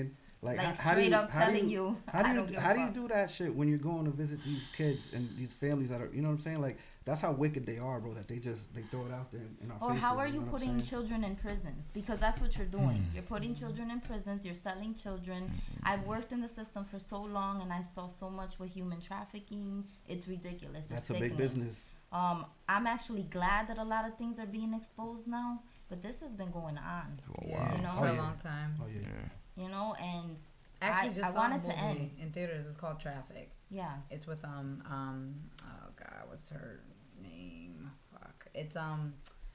[SPEAKER 6] Like,
[SPEAKER 5] how- how do
[SPEAKER 6] straight
[SPEAKER 5] you-
[SPEAKER 6] up
[SPEAKER 5] how do
[SPEAKER 6] telling
[SPEAKER 5] you,
[SPEAKER 6] you,
[SPEAKER 5] how do
[SPEAKER 6] I
[SPEAKER 5] you
[SPEAKER 6] don't give a
[SPEAKER 5] how do you
[SPEAKER 6] fuck.
[SPEAKER 5] do that shit when you're going to visit these kids and these families that are, you know what I'm saying? Like, that's how wicked they are, bro. That they just they throw it out there in our
[SPEAKER 6] Or
[SPEAKER 5] faces.
[SPEAKER 6] how are you
[SPEAKER 5] know what I'm
[SPEAKER 6] putting
[SPEAKER 5] saying?
[SPEAKER 6] children in prisons? Because that's what you're doing. You're putting children in prisons. You're selling children. I've worked in the system for so long, and I saw so much with human trafficking. It's ridiculous. It's
[SPEAKER 5] That's a
[SPEAKER 6] sickening.
[SPEAKER 5] big business.
[SPEAKER 6] Um, I'm actually glad that a lot of things are being exposed now, but this has been going on.
[SPEAKER 7] Oh,
[SPEAKER 8] Yeah,
[SPEAKER 7] wow.
[SPEAKER 6] You know?
[SPEAKER 8] for
[SPEAKER 5] Oh,
[SPEAKER 8] a
[SPEAKER 5] yeah.
[SPEAKER 8] long time.
[SPEAKER 5] Oh yeah.
[SPEAKER 7] Yeah.
[SPEAKER 6] You know, and
[SPEAKER 8] Actually,
[SPEAKER 6] I,
[SPEAKER 8] just
[SPEAKER 6] I
[SPEAKER 8] saw
[SPEAKER 6] wanted
[SPEAKER 8] a
[SPEAKER 6] to
[SPEAKER 8] movie
[SPEAKER 6] end.
[SPEAKER 8] in theaters. It's called Traffic.
[SPEAKER 6] Yeah.
[SPEAKER 8] It's with um um oh god, what's her name? Fuck. It's um.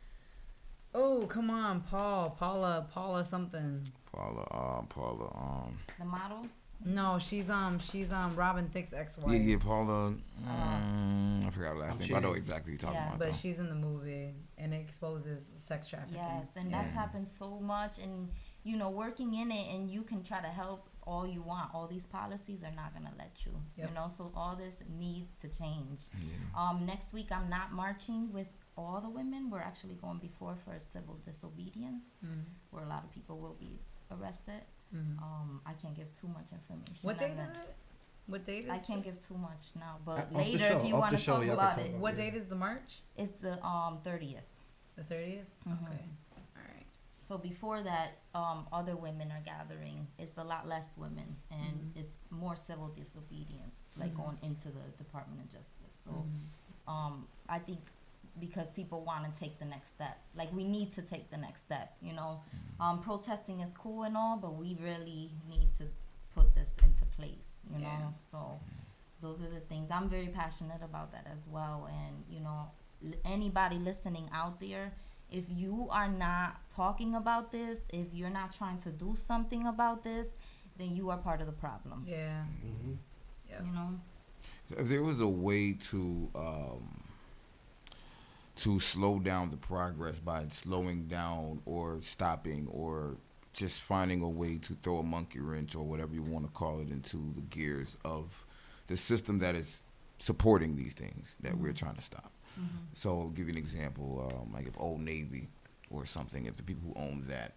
[SPEAKER 8] Oh come on, Paul, Paula, Paula something.
[SPEAKER 7] Paula, um, Paula, um,
[SPEAKER 6] The model.
[SPEAKER 8] No, she's um she's um Robin Thicke's ex-wife.
[SPEAKER 7] yeah, yeah, Paula. Um, I forgot her last
[SPEAKER 5] I'm
[SPEAKER 7] name. But I know
[SPEAKER 5] James.
[SPEAKER 7] exactly what you're talking
[SPEAKER 6] Yeah,
[SPEAKER 7] about.
[SPEAKER 8] But
[SPEAKER 7] though.
[SPEAKER 8] she's in the movie, and it exposes sex trafficking.
[SPEAKER 6] Yes, and that's
[SPEAKER 7] Yeah.
[SPEAKER 6] happened so much, and you know, working in it, and you can try to help all you want. All these policies are not gonna let you.
[SPEAKER 8] Yep.
[SPEAKER 6] You know, so all this needs to change.
[SPEAKER 7] Yeah.
[SPEAKER 6] Um, next week I'm not marching with all the women. We're actually going before for a civil disobedience,
[SPEAKER 8] Mm.
[SPEAKER 6] where a lot of people will be arrested.
[SPEAKER 8] Mhm.
[SPEAKER 6] Um, I can't give too much information.
[SPEAKER 8] What
[SPEAKER 6] on
[SPEAKER 8] date is
[SPEAKER 6] that.
[SPEAKER 8] it? What date is
[SPEAKER 6] I
[SPEAKER 8] it?
[SPEAKER 6] can't give too much now,
[SPEAKER 5] Uh,
[SPEAKER 6] but
[SPEAKER 5] off the
[SPEAKER 6] later
[SPEAKER 5] show-
[SPEAKER 6] if you
[SPEAKER 5] off
[SPEAKER 6] want
[SPEAKER 5] the
[SPEAKER 6] to
[SPEAKER 5] show,
[SPEAKER 6] talk
[SPEAKER 5] y'all can
[SPEAKER 6] about
[SPEAKER 5] talk
[SPEAKER 6] it,
[SPEAKER 5] about
[SPEAKER 8] What
[SPEAKER 5] Yeah.
[SPEAKER 8] date is the march?
[SPEAKER 6] it's the um thirtieth.
[SPEAKER 8] The thirtieth.
[SPEAKER 6] Mhm.
[SPEAKER 8] Okay. All right.
[SPEAKER 6] So before that, um, other women are gathering. It's a lot less women, and
[SPEAKER 8] Mhm.
[SPEAKER 6] it's more civil disobedience, like
[SPEAKER 8] Mhm.
[SPEAKER 6] going into the Department of Justice. So,
[SPEAKER 8] Mhm.
[SPEAKER 6] um, I think because people want to take the next step, like we need to take the next step. You know, um, protesting is cool and all, but we really need to put this into place. You know,
[SPEAKER 8] Yeah.
[SPEAKER 6] so those are the things I'm very passionate about that as well. And you know, l- anybody listening out there, if you are not talking about this, if you're not trying to do something about this, then you are part of the problem.
[SPEAKER 8] Yeah.
[SPEAKER 5] Mm-hmm.
[SPEAKER 8] Yeah.
[SPEAKER 6] You know,
[SPEAKER 7] If there was a way to um, to slow down the progress by slowing down or stopping or just finding a way to throw a monkey wrench or whatever you want to call it into the gears of the system that is supporting these things that we're trying to stop. So I'll give you an example, um, like if Old Navy or something, if the people who own that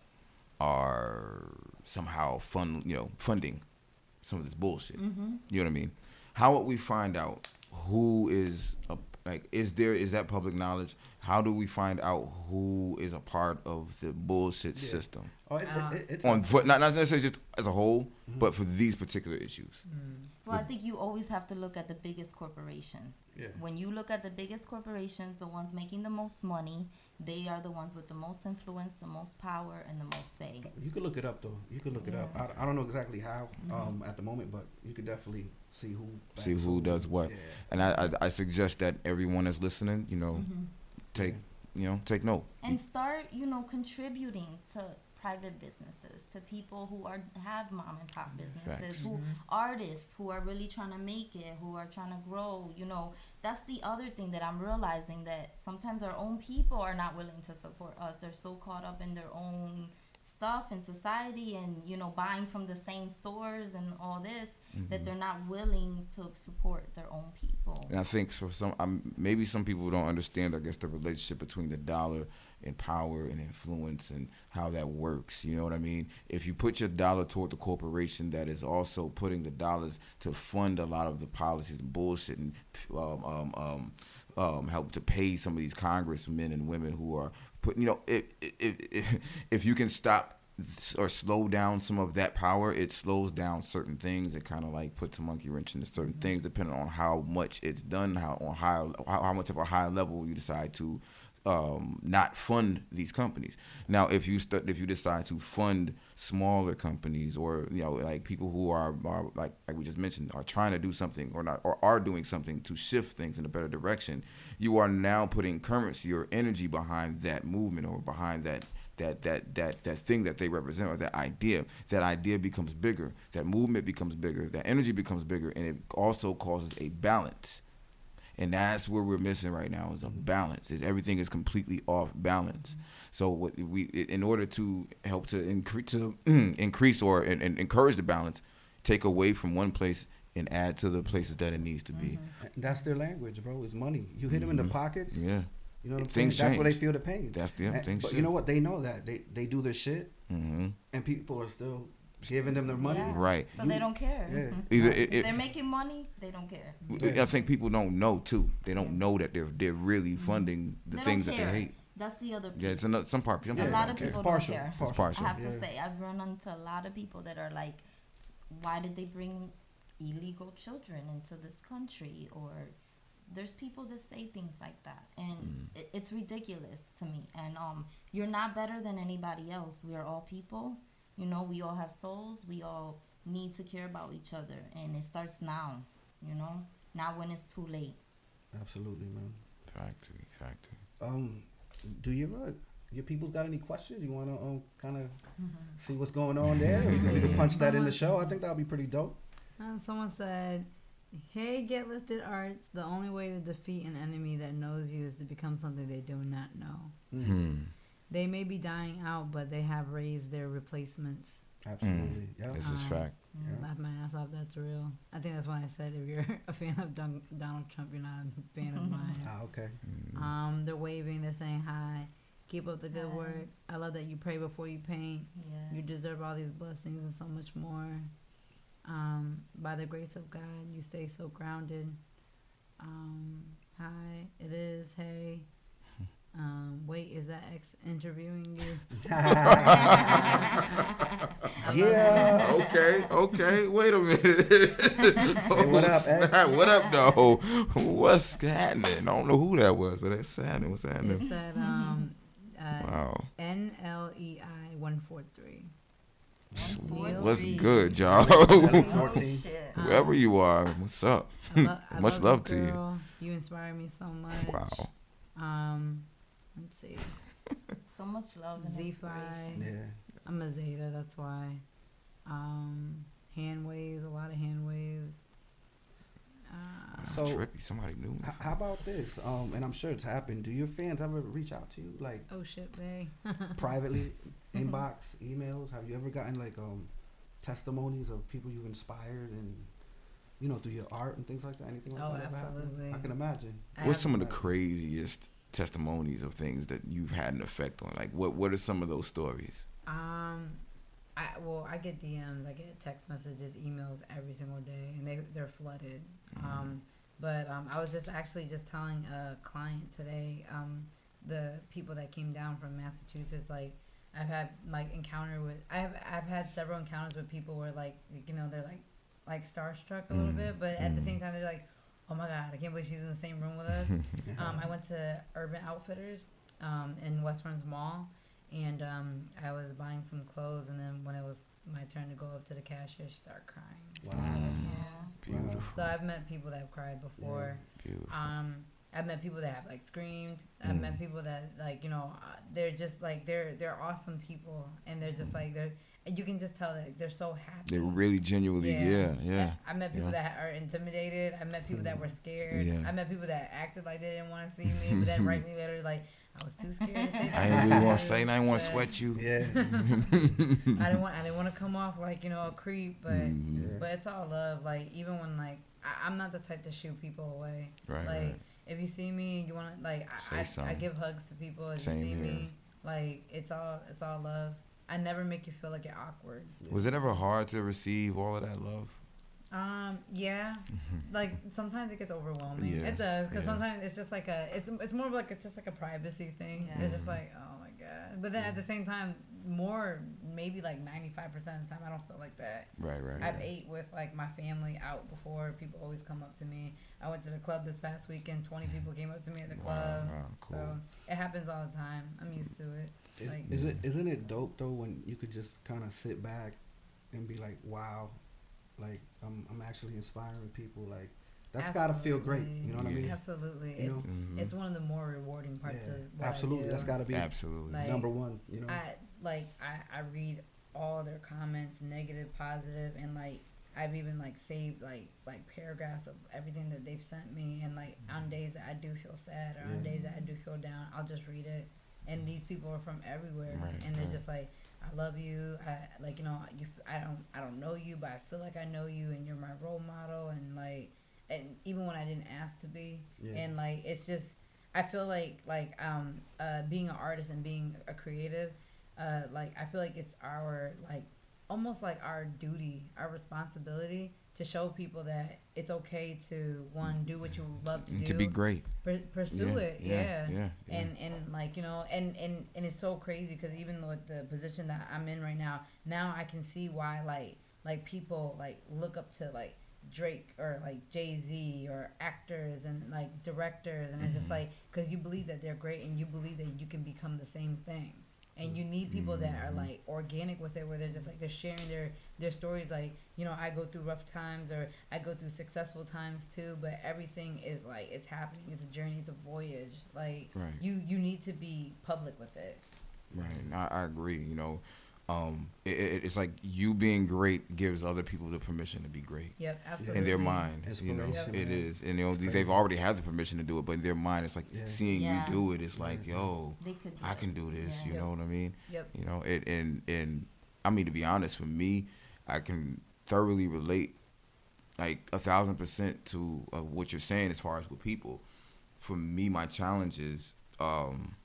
[SPEAKER 7] are somehow fund, you know, funding some of this bullshit, you know what I mean? How would we find out who is a, like is there is that public knowledge? How do we find out who is a part of the bullshit
[SPEAKER 5] Yeah.
[SPEAKER 7] system
[SPEAKER 5] Oh, it,
[SPEAKER 8] Uh,
[SPEAKER 5] it, it's
[SPEAKER 7] on foot? Not not necessarily just as a whole, but for these particular issues.
[SPEAKER 6] well, I think you always have to look at the biggest corporations.
[SPEAKER 5] Yeah.
[SPEAKER 6] When you look at the biggest corporations, the ones making the most money, they are the ones with the most influence, the most power, and the most say.
[SPEAKER 5] You could look it up though. You could look it up. I, I don't know exactly how um, at the moment, but you could definitely see who
[SPEAKER 7] See
[SPEAKER 5] backs
[SPEAKER 7] who does what.
[SPEAKER 5] Yeah.
[SPEAKER 7] And I, I I suggest that everyone that's listening, you know, take you know take note.
[SPEAKER 6] And start, you know, contributing to private businesses, to people who are have mom and pop businesses,
[SPEAKER 7] Facts.
[SPEAKER 6] who artists who are really trying to make it, who are trying to grow. You know, that's the other thing that I'm realizing, that sometimes our own people are not willing to support us. They're so caught up in their own stuff in society, and you know, buying from the same stores and all this, that they're not willing to support their own people.
[SPEAKER 7] And I think for some, um, maybe some people don't understand, I guess, the relationship between the dollar and power and influence and how that works. You know what I mean? If you put your dollar toward the corporation that is also putting the dollars to fund a lot of the policies and bullshit and um, um, um, um, help to pay some of these congressmen and women who are putting, you know, if, if, if you can stop or slow down some of that power, it slows down certain things. It kind of like puts a monkey wrench into certain things, depending on how much it's done, how on higher, how, how much of a high level you decide to um, not fund these companies. Now, if you st- if you decide to fund smaller companies, or you know, like people who are, are like like we just mentioned, are trying to do something or not, or are doing something to shift things in a better direction, you are now putting currency or energy behind that movement or behind that. That, that that that thing that they represent, or that idea, that idea becomes bigger, that movement becomes bigger, that energy becomes bigger, and it also causes a balance. And that's where we're missing right now, is a balance. Is everything is completely off balance. So what we, in order to help to increase to increase or and, and encourage the balance, take away from one place and add to the places that it needs to be.
[SPEAKER 5] And that's their language, bro. It's money. You hit them in the pockets.
[SPEAKER 7] Yeah.
[SPEAKER 5] You know what I'm
[SPEAKER 7] Things
[SPEAKER 5] saying? That's where they
[SPEAKER 7] change.
[SPEAKER 5] feel the pain.
[SPEAKER 7] That's the-
[SPEAKER 5] And-
[SPEAKER 7] things
[SPEAKER 5] But
[SPEAKER 7] shift.
[SPEAKER 5] you know what? They know that they they do their shit,
[SPEAKER 7] Mm-hmm.
[SPEAKER 5] and people are still giving them their money.
[SPEAKER 6] Yeah.
[SPEAKER 7] Right.
[SPEAKER 6] So they don't care.
[SPEAKER 5] Yeah.
[SPEAKER 7] Either
[SPEAKER 6] if
[SPEAKER 7] it, it,
[SPEAKER 6] they're making money, they don't care.
[SPEAKER 7] I think people don't know too. They don't know that they're they're really funding the
[SPEAKER 6] They don't
[SPEAKER 7] things that
[SPEAKER 6] care.
[SPEAKER 7] they hate.
[SPEAKER 6] That's the other piece.
[SPEAKER 7] Yeah, it's another some part. Some
[SPEAKER 6] a
[SPEAKER 7] people
[SPEAKER 6] lot
[SPEAKER 7] don't
[SPEAKER 6] of
[SPEAKER 7] care.
[SPEAKER 6] people
[SPEAKER 5] It's partial.
[SPEAKER 6] don't care.
[SPEAKER 5] It's
[SPEAKER 7] partial.
[SPEAKER 6] I have to
[SPEAKER 5] Yeah.
[SPEAKER 6] say, I've run into a lot of people that are like, why did they bring illegal children into this country? Or there's people that say things like that, and
[SPEAKER 7] Mm.
[SPEAKER 6] it, it's ridiculous to me. And um, you're not better than anybody else. We are all people. You know, we all have souls. We all need to care about each other, and it starts now. You know, not when it's too late.
[SPEAKER 5] Absolutely, man.
[SPEAKER 7] Factory, factory.
[SPEAKER 5] Um, do you uh, your people got any questions? You want to um kind of see what's going on there? We can punch that in the show. I think that would be pretty dope.
[SPEAKER 8] Uh, someone said, "Hey, Get Lifted Arts. The only way to defeat an enemy that knows you is to become something they do not know.
[SPEAKER 7] Hmm.
[SPEAKER 8] They may be dying out, but they have raised their replacements."
[SPEAKER 5] Absolutely. Yeah.
[SPEAKER 7] This is
[SPEAKER 8] Um,
[SPEAKER 7] fact.
[SPEAKER 8] Mm, Laugh my ass off. That's real. I think that's why I said if you're a fan of Don- Donald Trump, you're not a fan of mine.
[SPEAKER 5] Ah, okay.
[SPEAKER 8] Um, they're waving. They're saying hi. Keep up the good
[SPEAKER 6] Hi.
[SPEAKER 8] work. I love that you pray before you paint.
[SPEAKER 6] Yeah.
[SPEAKER 8] You deserve all these blessings and so much more. Um, by the grace of God, you stay so grounded. Um, hi, it is. Hey. Um, wait, is that ex interviewing you?
[SPEAKER 5] Yeah.
[SPEAKER 7] Okay, okay. Wait a minute.
[SPEAKER 5] Say what up, X?
[SPEAKER 7] What up, though? What's happening? I don't know who that was, but it's happening. What's
[SPEAKER 8] It
[SPEAKER 7] happening?
[SPEAKER 8] said um, uh,
[SPEAKER 7] Wow.
[SPEAKER 8] N L E I one four three.
[SPEAKER 6] Four,
[SPEAKER 7] What's
[SPEAKER 6] three.
[SPEAKER 7] good, y'all?
[SPEAKER 6] Oh,
[SPEAKER 5] fourteen.
[SPEAKER 6] shit.
[SPEAKER 7] Whoever you are, what's up?
[SPEAKER 8] I lo- I
[SPEAKER 7] Much
[SPEAKER 8] love,
[SPEAKER 7] love
[SPEAKER 8] you,
[SPEAKER 7] to you.
[SPEAKER 8] girl. You inspire me so much.
[SPEAKER 7] Wow.
[SPEAKER 8] Um, let's see.
[SPEAKER 6] So much love and
[SPEAKER 8] Z
[SPEAKER 6] inspiration.
[SPEAKER 8] five.
[SPEAKER 5] Yeah.
[SPEAKER 8] I'm a Zeta, that's why. Um, hand waves, a lot of hand waves. Uh,
[SPEAKER 5] So-
[SPEAKER 7] Trippy, somebody knew me.
[SPEAKER 5] H- how about this? Um, and I'm sure it's happened. Do your fans ever reach out to you, like
[SPEAKER 8] oh shit, bae.
[SPEAKER 5] privately, inbox, emails? Have you ever gotten like um testimonies of people you've inspired and you know through your art and things like that? Anything like
[SPEAKER 8] Oh,
[SPEAKER 5] that ever happened?
[SPEAKER 8] absolutely.
[SPEAKER 5] I can imagine.
[SPEAKER 8] I
[SPEAKER 7] What's
[SPEAKER 8] have-
[SPEAKER 7] some of the craziest testimonies of things that you've had an effect on? Like, what what are some of those stories?
[SPEAKER 8] Um, I well, I get D Ms, I get text messages, emails every single day, and they they're flooded. Um, but um, I was just actually just telling a client today, um, the people that came down from Massachusetts, like I've had like encounter with, I've I've had several encounters with people where like you know they're like like starstruck a little
[SPEAKER 7] Mm.
[SPEAKER 8] bit, but at the same time they're like, oh my god, I can't believe she's in the same room with us. um, I went to Urban Outfitters um, in West Orange Mall, and um, I was buying some clothes, and then when it was my turn to go up to the cashier, she started crying.
[SPEAKER 5] Wow.
[SPEAKER 6] Yeah.
[SPEAKER 7] Beautiful,
[SPEAKER 8] So I've met people that have cried before.
[SPEAKER 7] beautiful.
[SPEAKER 8] Um, I've met people that have like screamed. I've
[SPEAKER 7] Mm.
[SPEAKER 8] met people that like you know uh, they're just like they're they're awesome people, and they're just like they're and you can just tell that they're so happy.
[SPEAKER 7] They're really genuinely, yeah, yeah.
[SPEAKER 8] I met people
[SPEAKER 7] yeah.
[SPEAKER 8] that are intimidated. I met people that were scared.
[SPEAKER 7] Yeah.
[SPEAKER 8] I met people that acted like they didn't want to see me, but then write me later like I was too scared to say something.
[SPEAKER 7] I didn't really want to say, and I didn't want
[SPEAKER 8] but
[SPEAKER 7] to sweat you.
[SPEAKER 5] Yeah.
[SPEAKER 8] I didn't want I didn't want to come off like you know a creep, but
[SPEAKER 7] Mm,
[SPEAKER 5] Yeah.
[SPEAKER 8] but it's all love. Like even when like I, I'm not the type to shoo people away.
[SPEAKER 7] right,
[SPEAKER 8] Like
[SPEAKER 7] right.
[SPEAKER 8] if you see me, you want to like
[SPEAKER 7] Say
[SPEAKER 8] I, I, I
[SPEAKER 7] something.
[SPEAKER 8] give hugs to people. If
[SPEAKER 7] Same
[SPEAKER 8] you see
[SPEAKER 7] here.
[SPEAKER 8] me, like it's all it's all love. I never make you feel like you're awkward.
[SPEAKER 7] Was it ever hard to receive all of that love?
[SPEAKER 8] Um, yeah, like sometimes it gets overwhelming.
[SPEAKER 7] Yeah,
[SPEAKER 8] It does because
[SPEAKER 7] yeah.
[SPEAKER 8] sometimes it's just like a it's it's more of like it's just like a privacy thing.
[SPEAKER 6] Yeah.
[SPEAKER 8] It's just like oh my god. But then at the same time, more maybe like ninety-five percent of the time, I don't feel like that.
[SPEAKER 7] Right, right.
[SPEAKER 8] I've
[SPEAKER 7] right.
[SPEAKER 8] ate with like my family out before. People always come up to me. I went to the club this past weekend. Twenty people came up to me at the
[SPEAKER 7] Wow,
[SPEAKER 8] club.
[SPEAKER 7] wow, cool.
[SPEAKER 8] So it happens all the time. I'm used to it.
[SPEAKER 5] Is,
[SPEAKER 8] Like-
[SPEAKER 5] is it isn't it dope though when you could just kind of sit back and be like, wow, like I'm I'm actually inspiring people. Like that's gotta feel great. You know what I
[SPEAKER 7] Yeah.
[SPEAKER 5] mean?
[SPEAKER 8] Absolutely,
[SPEAKER 5] You
[SPEAKER 8] it's
[SPEAKER 7] know? Mhm.
[SPEAKER 8] it's one of the more rewarding parts
[SPEAKER 5] Yeah,
[SPEAKER 8] of what
[SPEAKER 5] absolutely.
[SPEAKER 8] I do.
[SPEAKER 5] That's gotta be
[SPEAKER 7] Absolutely.
[SPEAKER 8] Like,
[SPEAKER 5] number one. You know?
[SPEAKER 8] I like I, I read all their comments, negative, positive, and like I've even like saved like like paragraphs of everything that they've sent me, and like on days that I do feel sad or on
[SPEAKER 5] Yeah.
[SPEAKER 8] days that I do feel down, I'll just read it. And these people are from everywhere,
[SPEAKER 7] Right,
[SPEAKER 8] and they're
[SPEAKER 7] right.
[SPEAKER 8] just like, I love you. I like you know you. I don't I don't know you, but I feel like I know you, and you're my role model, and like and even when I didn't ask to be,
[SPEAKER 5] Yeah.
[SPEAKER 8] and like it's just I feel like like um uh being an artist and being a creative. Uh, like I feel like it's our like almost like our duty, our responsibility to show people that it's okay to one do what you love to do,
[SPEAKER 7] To be great.
[SPEAKER 8] pur- pursue
[SPEAKER 7] Yeah,
[SPEAKER 8] it,
[SPEAKER 7] yeah,
[SPEAKER 8] yeah.
[SPEAKER 7] yeah, yeah.
[SPEAKER 8] and and like you know, and and and it's so crazy because even with the position that I'm in right now, now I can see why like like people like look up to like Drake or like Jay-Z or actors and like directors, and it's just like because you believe that they're great and you believe that you can become the same thing. And you need people that are like organic with it, where they're just like they're sharing their their stories. Like, you know, I go through rough times or I go through successful times too, but everything is like it's happening. It's a journey. It's a voyage. Like
[SPEAKER 7] Right.
[SPEAKER 8] you you need to be public with it.
[SPEAKER 7] Right. And I, I agree. You know, um, it, it, it's like you being great gives other people the permission to be great.
[SPEAKER 8] Yep, absolutely.
[SPEAKER 7] In their mind, you know,
[SPEAKER 5] Inspiration,
[SPEAKER 7] it
[SPEAKER 5] man.
[SPEAKER 7] is, and you know,
[SPEAKER 5] It's
[SPEAKER 7] they've
[SPEAKER 5] crazy.
[SPEAKER 7] already had the permission to do it, but in their mind, it's like
[SPEAKER 5] Yeah.
[SPEAKER 7] seeing
[SPEAKER 6] Yeah.
[SPEAKER 7] you do it. It's like, yo,
[SPEAKER 6] They could do
[SPEAKER 7] I
[SPEAKER 6] it.
[SPEAKER 7] can do this.
[SPEAKER 6] Yeah.
[SPEAKER 7] You know what I mean?
[SPEAKER 8] Yep.
[SPEAKER 7] You know, it, and and I mean, to be honest, for me, I can thoroughly relate, like a thousand percent to uh, what you're saying as far as with people. For me, my challenges, um,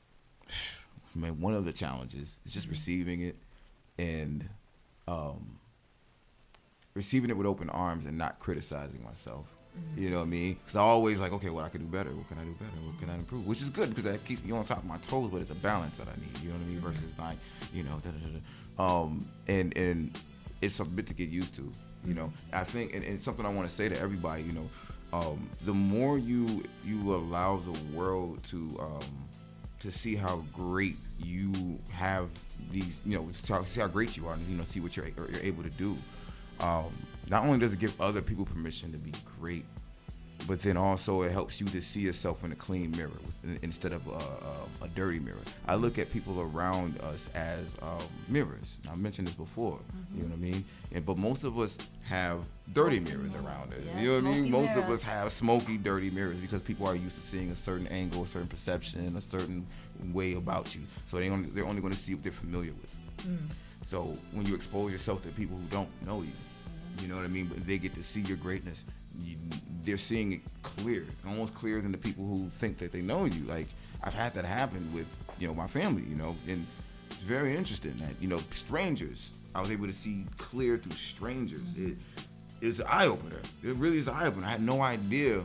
[SPEAKER 7] man, one of the challenges is just receiving it, and um, receiving it with open arms and not criticizing myself. You know what I mean? Because I always like, okay, what I can do better? What can I do better? What can I improve? Which is good because that keeps me on top of my toes, but it's a balance that I need. You know what I mean? Versus like, you know, da da da. da. Um, and and it's a bit to get used to. You know, I think, and, and something I want to say to everybody. You know, um, the more you you allow the world to um, to see how great you have these, you know, to see how great you are, and you know, see what you're you're able to do. Um, not only does it give other people permission to be great, but then also it helps you to see yourself in a clean mirror with, instead of a, a, a dirty mirror. I look at people around us as um, mirrors. I mentioned this before, you know what I mean? And, but most of us have dirty
[SPEAKER 6] Smoky
[SPEAKER 7] mirrors
[SPEAKER 6] mirrors.
[SPEAKER 7] around us.
[SPEAKER 6] Yeah,
[SPEAKER 7] You know what I mean?
[SPEAKER 6] smoky
[SPEAKER 7] Most of
[SPEAKER 6] mirrors.
[SPEAKER 7] us have smoky, dirty mirrors because people are used to seeing a certain angle, a certain perception, a certain way about you. So they only, they're only going to see what they're familiar with. So when you expose yourself to people who don't know you, you know what I mean? But they get to see your greatness. You, they're seeing it clear, almost clearer than the people who think that they know you. Like I've had that happen with, you know, my family, you know, and it's very interesting that, you know, strangers, I was able to see clear through strangers. It is an eye opener. It really is an eye opener. I had no idea.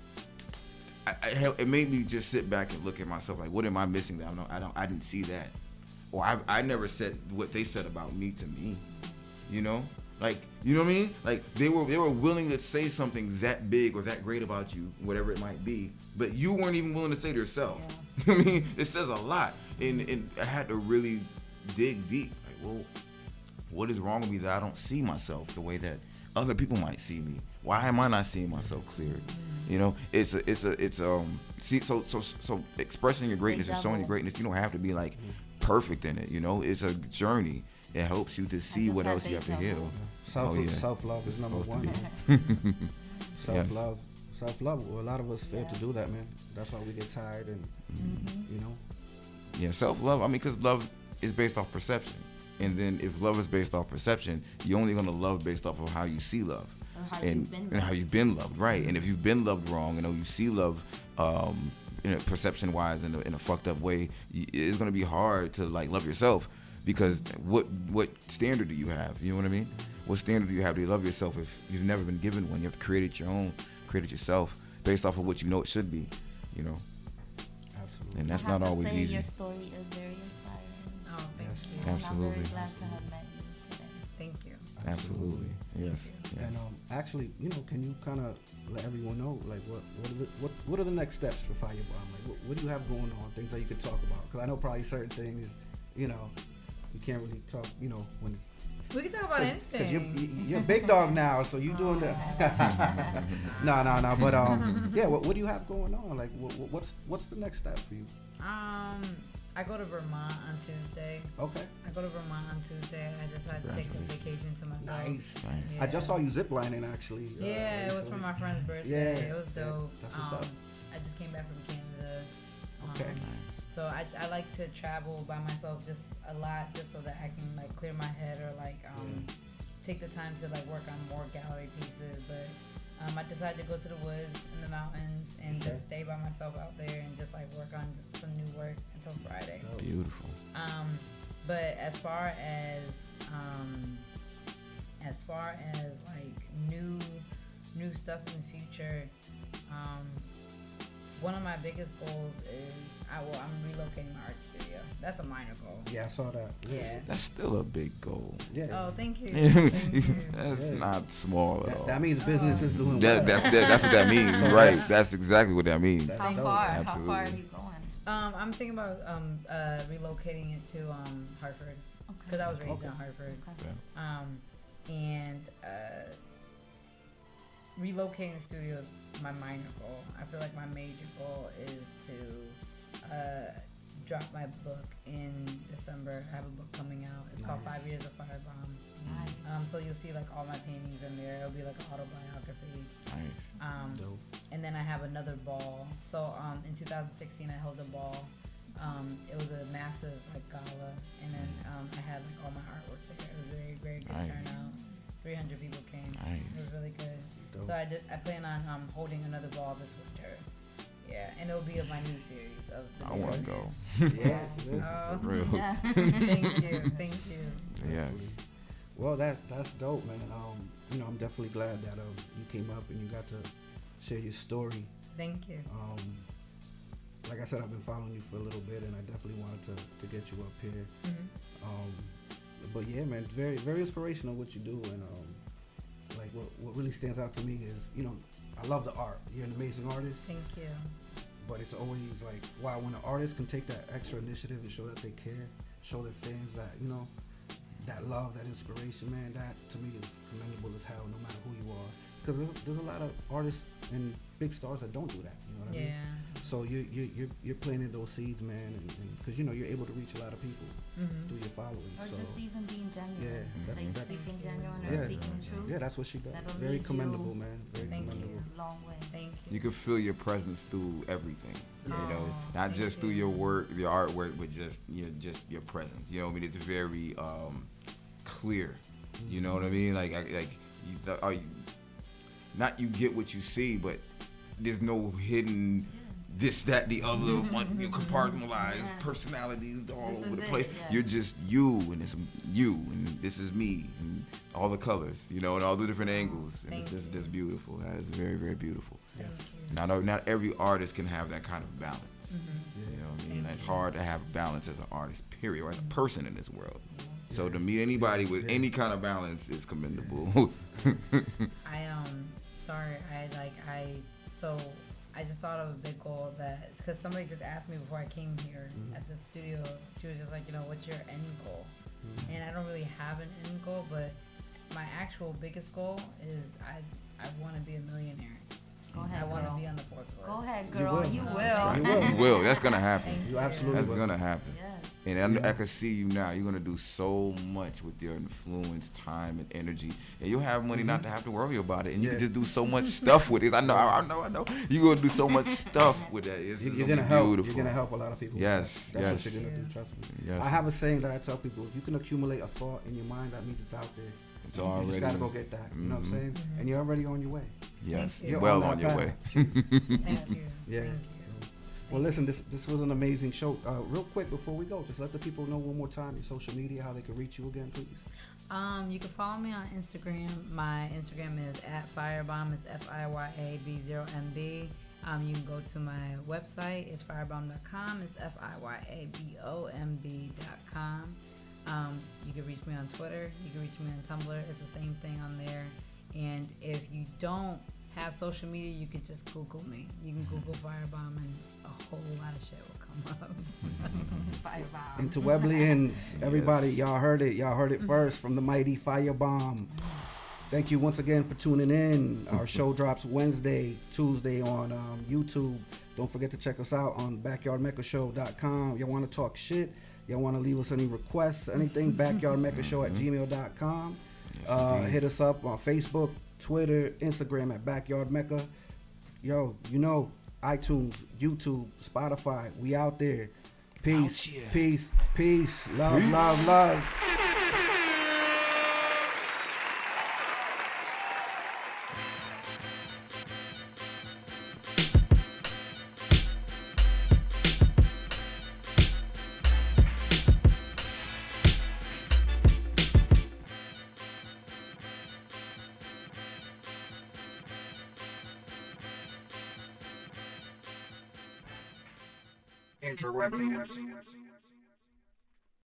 [SPEAKER 7] I, I, hell, it made me just sit back and look at myself like, what am I missing that I don't, I don't, I didn't see that, or I, I never said what they said about me to me, you know. Like, you know what I mean? Like they were they were willing to say something that big or that great about you, whatever it might be, but you weren't even willing to say to yourself. I mean, it says a lot, and and I had to really dig deep. Like, well, what is wrong with me that I don't see myself the way that other people might see me? Why am I not seeing myself clear? You know, it's a it's a it's um see so so so expressing your greatness and showing your greatness. You don't have to be like perfect in it. You know, it's a journey. It helps you to see
[SPEAKER 6] just
[SPEAKER 7] what
[SPEAKER 6] had
[SPEAKER 7] else you have to
[SPEAKER 6] deja
[SPEAKER 7] heal.
[SPEAKER 6] vu.
[SPEAKER 5] Self
[SPEAKER 7] Oh, yeah.
[SPEAKER 5] self love is
[SPEAKER 7] It's
[SPEAKER 5] number
[SPEAKER 7] supposed to
[SPEAKER 5] one.
[SPEAKER 7] be.
[SPEAKER 5] Self love, self love. Well, a lot of us fail to
[SPEAKER 6] Yeah.
[SPEAKER 5] do that, man. That's why we get tired, and you know.
[SPEAKER 7] Yeah, self-love. I mean, because love is based off perception. And then if love is based off perception, you're only going to love based off of how you see love.
[SPEAKER 6] Or how
[SPEAKER 7] and,
[SPEAKER 6] you've been
[SPEAKER 7] and how
[SPEAKER 6] loved.
[SPEAKER 7] you've been loved, right. And if you've been loved wrong, you know, you see love um, in a perception-wise in a, in a fucked up way, y- it's going to be hard to, like, love yourself. Because what what standard do you have? You know what I mean? What standard do you have to love yourself if you've never been given one? You have to create it your own, create it yourself based off of what you know it should be, you know?
[SPEAKER 5] Absolutely.
[SPEAKER 7] And that's
[SPEAKER 6] I have
[SPEAKER 7] not
[SPEAKER 6] to
[SPEAKER 7] always
[SPEAKER 6] say
[SPEAKER 7] easy.
[SPEAKER 6] Your story is very inspiring.
[SPEAKER 8] Oh, thank
[SPEAKER 5] Yes.
[SPEAKER 8] you.
[SPEAKER 6] And I'm
[SPEAKER 7] Absolutely.
[SPEAKER 6] very glad to have met you today.
[SPEAKER 8] Thank you.
[SPEAKER 7] Absolutely. Yes. yes.
[SPEAKER 5] And um, actually, you know, can you kind of let everyone know, like, what what are the what what are the next steps for Firebomb? Like, what, what do you have going on? Things that you could talk about? Because I know probably certain things, you know, you can't really talk. You know, when it's
[SPEAKER 8] We can talk about
[SPEAKER 5] because you're
[SPEAKER 8] anything.
[SPEAKER 5] you're a big dog now, so you doing the no no no. But um, yeah, what what do you have going on? Like, what, what- what's what's the next step for you?
[SPEAKER 8] Um, I go to Vermont on Tuesday.
[SPEAKER 5] Okay,
[SPEAKER 8] I go to Vermont on Tuesday. I decided to take a
[SPEAKER 7] Congratulations.
[SPEAKER 8] vacation to myself.
[SPEAKER 5] nice.
[SPEAKER 7] Nice.
[SPEAKER 5] I just saw you ziplining actually. uh,
[SPEAKER 8] Yeah, it was for
[SPEAKER 5] recently.
[SPEAKER 8] my friend's birthday.
[SPEAKER 5] Yeah,
[SPEAKER 8] It was
[SPEAKER 5] yeah,
[SPEAKER 8] dope.
[SPEAKER 5] that's what's
[SPEAKER 8] um,
[SPEAKER 5] up.
[SPEAKER 8] I just came back from Canada. Um,
[SPEAKER 5] Okay.
[SPEAKER 8] So I, I like to travel by myself just a lot, just so that I can like clear my head or like um, take the time to like work on more gallery pieces. But um, I decided to go to the woods and the mountains and
[SPEAKER 5] Okay.
[SPEAKER 8] just stay by myself out there and just like work on some new work until Friday.
[SPEAKER 5] Dope.
[SPEAKER 7] Beautiful.
[SPEAKER 8] Um, But as far as um, as far as like new new stuff in the future, um, one of my biggest goals is I will I'm relocating my art studio. That's a minor goal.
[SPEAKER 5] Yeah, I saw that.
[SPEAKER 8] Yeah.
[SPEAKER 7] That's still a big goal.
[SPEAKER 5] Yeah.
[SPEAKER 8] Oh, thank you. Thank you.
[SPEAKER 7] That's
[SPEAKER 5] Yeah.
[SPEAKER 7] not small at
[SPEAKER 5] That,
[SPEAKER 7] all.
[SPEAKER 5] that means business is doing well.
[SPEAKER 7] That, that's that, that's what that means,
[SPEAKER 5] So
[SPEAKER 7] right?
[SPEAKER 5] that's-
[SPEAKER 7] That's exactly what that means.
[SPEAKER 5] That's
[SPEAKER 6] How
[SPEAKER 5] dope.
[SPEAKER 6] far?
[SPEAKER 7] Absolutely.
[SPEAKER 6] How far are you going?
[SPEAKER 8] Um, I'm thinking about um, uh, relocating it to um, Hartford because I was raised
[SPEAKER 5] Okay.
[SPEAKER 8] in Hartford.
[SPEAKER 6] Okay.
[SPEAKER 8] Um, and uh, relocating the studio is my minor goal. I feel like my major goal is to uh, drop my book in December. I have a book coming out. It's called
[SPEAKER 5] Nice.
[SPEAKER 8] Five Years of Firebomb.
[SPEAKER 6] Nice.
[SPEAKER 8] Um, so you'll see like all my paintings in there. It'll be like an autobiography.
[SPEAKER 7] Nice.
[SPEAKER 8] Um,
[SPEAKER 5] Dope.
[SPEAKER 8] and then I have another ball. So um, in two thousand sixteen, I held a ball. Um, it was a massive like gala, and then um, I had like all my artwork there. It was a very very good
[SPEAKER 7] Nice.
[SPEAKER 8] turnout. three hundred people came.
[SPEAKER 7] Nice.
[SPEAKER 8] It was really good.
[SPEAKER 5] Dope.
[SPEAKER 8] So I did. I plan on um, holding another ball this winter. Yeah, and it'll be of my new series of. The
[SPEAKER 7] I want to go.
[SPEAKER 5] Yeah. yeah.
[SPEAKER 8] Oh,
[SPEAKER 7] For real.
[SPEAKER 6] Yeah.
[SPEAKER 8] thank you, thank you.
[SPEAKER 7] Yes.
[SPEAKER 5] Well, that that's dope, man. Um, you know, I'm definitely glad that um you came up and you got to share your story.
[SPEAKER 8] Thank you.
[SPEAKER 5] Um, like I said, I've been following you for a little bit, and I definitely wanted to, to get you up here.
[SPEAKER 8] hmm
[SPEAKER 5] Um, but yeah, man, very very inspirational what you do, and um, like what what really stands out to me is, you know, I love the art. You're an amazing artist,
[SPEAKER 8] Thank you.
[SPEAKER 5] but it's always like, wow, when an artist can take that extra initiative and show that they care, show their fans that, you know, that love, that inspiration, man, that to me is commendable as hell, no matter who you are. Because there's, there's a lot of artists and big stars that don't do that. You know what I mean?
[SPEAKER 8] Yeah.
[SPEAKER 5] So you you you're, you're planting those seeds, man, and because you know you're able to reach a lot of people
[SPEAKER 8] hmm
[SPEAKER 5] through your following.
[SPEAKER 6] Or
[SPEAKER 5] so
[SPEAKER 6] just even being genuine.
[SPEAKER 5] yeah, that-
[SPEAKER 6] Like
[SPEAKER 5] that's-
[SPEAKER 6] speaking genuine
[SPEAKER 5] Yeah.
[SPEAKER 6] or speaking truth.
[SPEAKER 5] yeah, that's what she does.
[SPEAKER 6] That'll
[SPEAKER 5] Very
[SPEAKER 6] lead
[SPEAKER 5] commendable,
[SPEAKER 6] you-
[SPEAKER 5] man. Very
[SPEAKER 8] Thank you.
[SPEAKER 5] commendable.
[SPEAKER 6] Long way.
[SPEAKER 8] Thank you.
[SPEAKER 7] You can feel your presence through everything. You know,
[SPEAKER 8] Aw,
[SPEAKER 7] not
[SPEAKER 8] thank
[SPEAKER 7] just through
[SPEAKER 8] you.
[SPEAKER 7] your work, your artwork, but just you know, just your presence. You know what I mean? It's very um, clear. You know what I mean? Like, I, like, you, the, are you, not you get what you see, but there's no hidden this, that, the other, one, you compartmentalized
[SPEAKER 6] Yeah.
[SPEAKER 7] personalities all
[SPEAKER 6] This
[SPEAKER 7] over
[SPEAKER 6] is
[SPEAKER 7] the
[SPEAKER 6] it,
[SPEAKER 7] place.
[SPEAKER 6] yeah.
[SPEAKER 7] You're just you, and it's you, and this is me, and all the colors, you know, and all the different angles. And it's
[SPEAKER 8] Thank
[SPEAKER 7] just,
[SPEAKER 8] you.
[SPEAKER 7] just beautiful. That is very, very beautiful.
[SPEAKER 8] Thank you.
[SPEAKER 7] Not, not every artist can have that kind of balance.
[SPEAKER 8] Mhm.
[SPEAKER 7] You know what I mean?
[SPEAKER 8] Thank
[SPEAKER 7] It's
[SPEAKER 8] you.
[SPEAKER 7] hard to have balance as an artist, period, or as a person in this world. So to meet anybody with
[SPEAKER 5] Yeah.
[SPEAKER 7] any kind of balance is commendable.
[SPEAKER 8] I um sorry I like I so I just thought of a big goal that because somebody just asked me before I came here
[SPEAKER 5] Mhm.
[SPEAKER 8] at the studio. She was just like, you know, what's your end goal?
[SPEAKER 5] Mhm.
[SPEAKER 8] And I don't really have an end goal, but my actual biggest goal is I I want to be a millionaire.
[SPEAKER 6] Go
[SPEAKER 8] I
[SPEAKER 6] ahead,
[SPEAKER 8] want to
[SPEAKER 6] girl.
[SPEAKER 8] be on the Forbes list.
[SPEAKER 6] Go ahead,
[SPEAKER 5] You
[SPEAKER 6] girl.
[SPEAKER 5] will.
[SPEAKER 6] You
[SPEAKER 8] That's
[SPEAKER 6] will.
[SPEAKER 5] right. You will.
[SPEAKER 7] You will. That's gonna happen.
[SPEAKER 8] Thank
[SPEAKER 5] You absolutely
[SPEAKER 7] That's
[SPEAKER 5] will.
[SPEAKER 7] gonna happen.
[SPEAKER 6] Yes.
[SPEAKER 7] And I,
[SPEAKER 5] Yeah.
[SPEAKER 7] I can see you now. You're gonna do so much with your influence, time, and energy, and you'll have money not to have to worry about it. And you
[SPEAKER 5] Yeah.
[SPEAKER 7] can just do so much stuff with it. I know. I know. I know. You're gonna do so much stuff with that. It's
[SPEAKER 5] You-
[SPEAKER 7] just
[SPEAKER 5] You're
[SPEAKER 7] gonna,
[SPEAKER 5] gonna
[SPEAKER 7] be
[SPEAKER 5] help.
[SPEAKER 7] beautiful.
[SPEAKER 5] You're gonna help a lot of people.
[SPEAKER 7] Yes,
[SPEAKER 5] That's
[SPEAKER 7] yes.
[SPEAKER 5] what you're gonna do.
[SPEAKER 8] Yeah.
[SPEAKER 5] Trust me.
[SPEAKER 7] Yes.
[SPEAKER 5] I have a saying that I tell people: if you can accumulate a thought in your mind, that means it's out there.
[SPEAKER 7] It's
[SPEAKER 5] You
[SPEAKER 7] already.
[SPEAKER 5] just gotta go get that. You know what I'm
[SPEAKER 7] Mhm.
[SPEAKER 5] saying?
[SPEAKER 8] Mhm.
[SPEAKER 5] And you're already on your way.
[SPEAKER 7] Yes.
[SPEAKER 8] Thank you.
[SPEAKER 7] You're well
[SPEAKER 5] You're on
[SPEAKER 7] on
[SPEAKER 5] that
[SPEAKER 7] your way.
[SPEAKER 8] Thank you.
[SPEAKER 5] Yeah.
[SPEAKER 8] Thank you.
[SPEAKER 5] Well, listen, this this was an amazing show. Uh, real quick before we go, just let the people know one more time your social media, how they can reach you again, please.
[SPEAKER 8] Um, you can follow me on Instagram. My Instagram is at Firebomb. It's F I Y A B zero M B. Um, you can go to my website. It's firebomb dot com. It's F I Y A B O M B dot com. Um, you can reach me on Twitter. You can reach me on Tumblr. It's the same thing on there. And if you don't have social media, you can just Google me. You can Google Firebomb and a whole lot of shit will come up.
[SPEAKER 6] Firebomb.
[SPEAKER 5] And to Webleyans, everybody,
[SPEAKER 7] Yes.
[SPEAKER 5] y'all heard it. Y'all heard it first from the mighty Firebomb. Thank you once again for tuning in. Our show drops Wednesday, Tuesday on um, YouTube. Don't forget to check us out on backyard mecca show dot com. Y'all want to talk shit? Y'all want to leave us any requests? Anything? backyard mecca show at gmail dot com.
[SPEAKER 7] Yes,
[SPEAKER 5] Uh,
[SPEAKER 7] indeed.
[SPEAKER 5] hit us up on Facebook, Twitter, Instagram at Backyard Mecca. Yo, you know, iTunes, YouTube, Spotify, we out there. Peace,
[SPEAKER 7] Out here.
[SPEAKER 5] peace, peace. Love, love, love. Interwebs.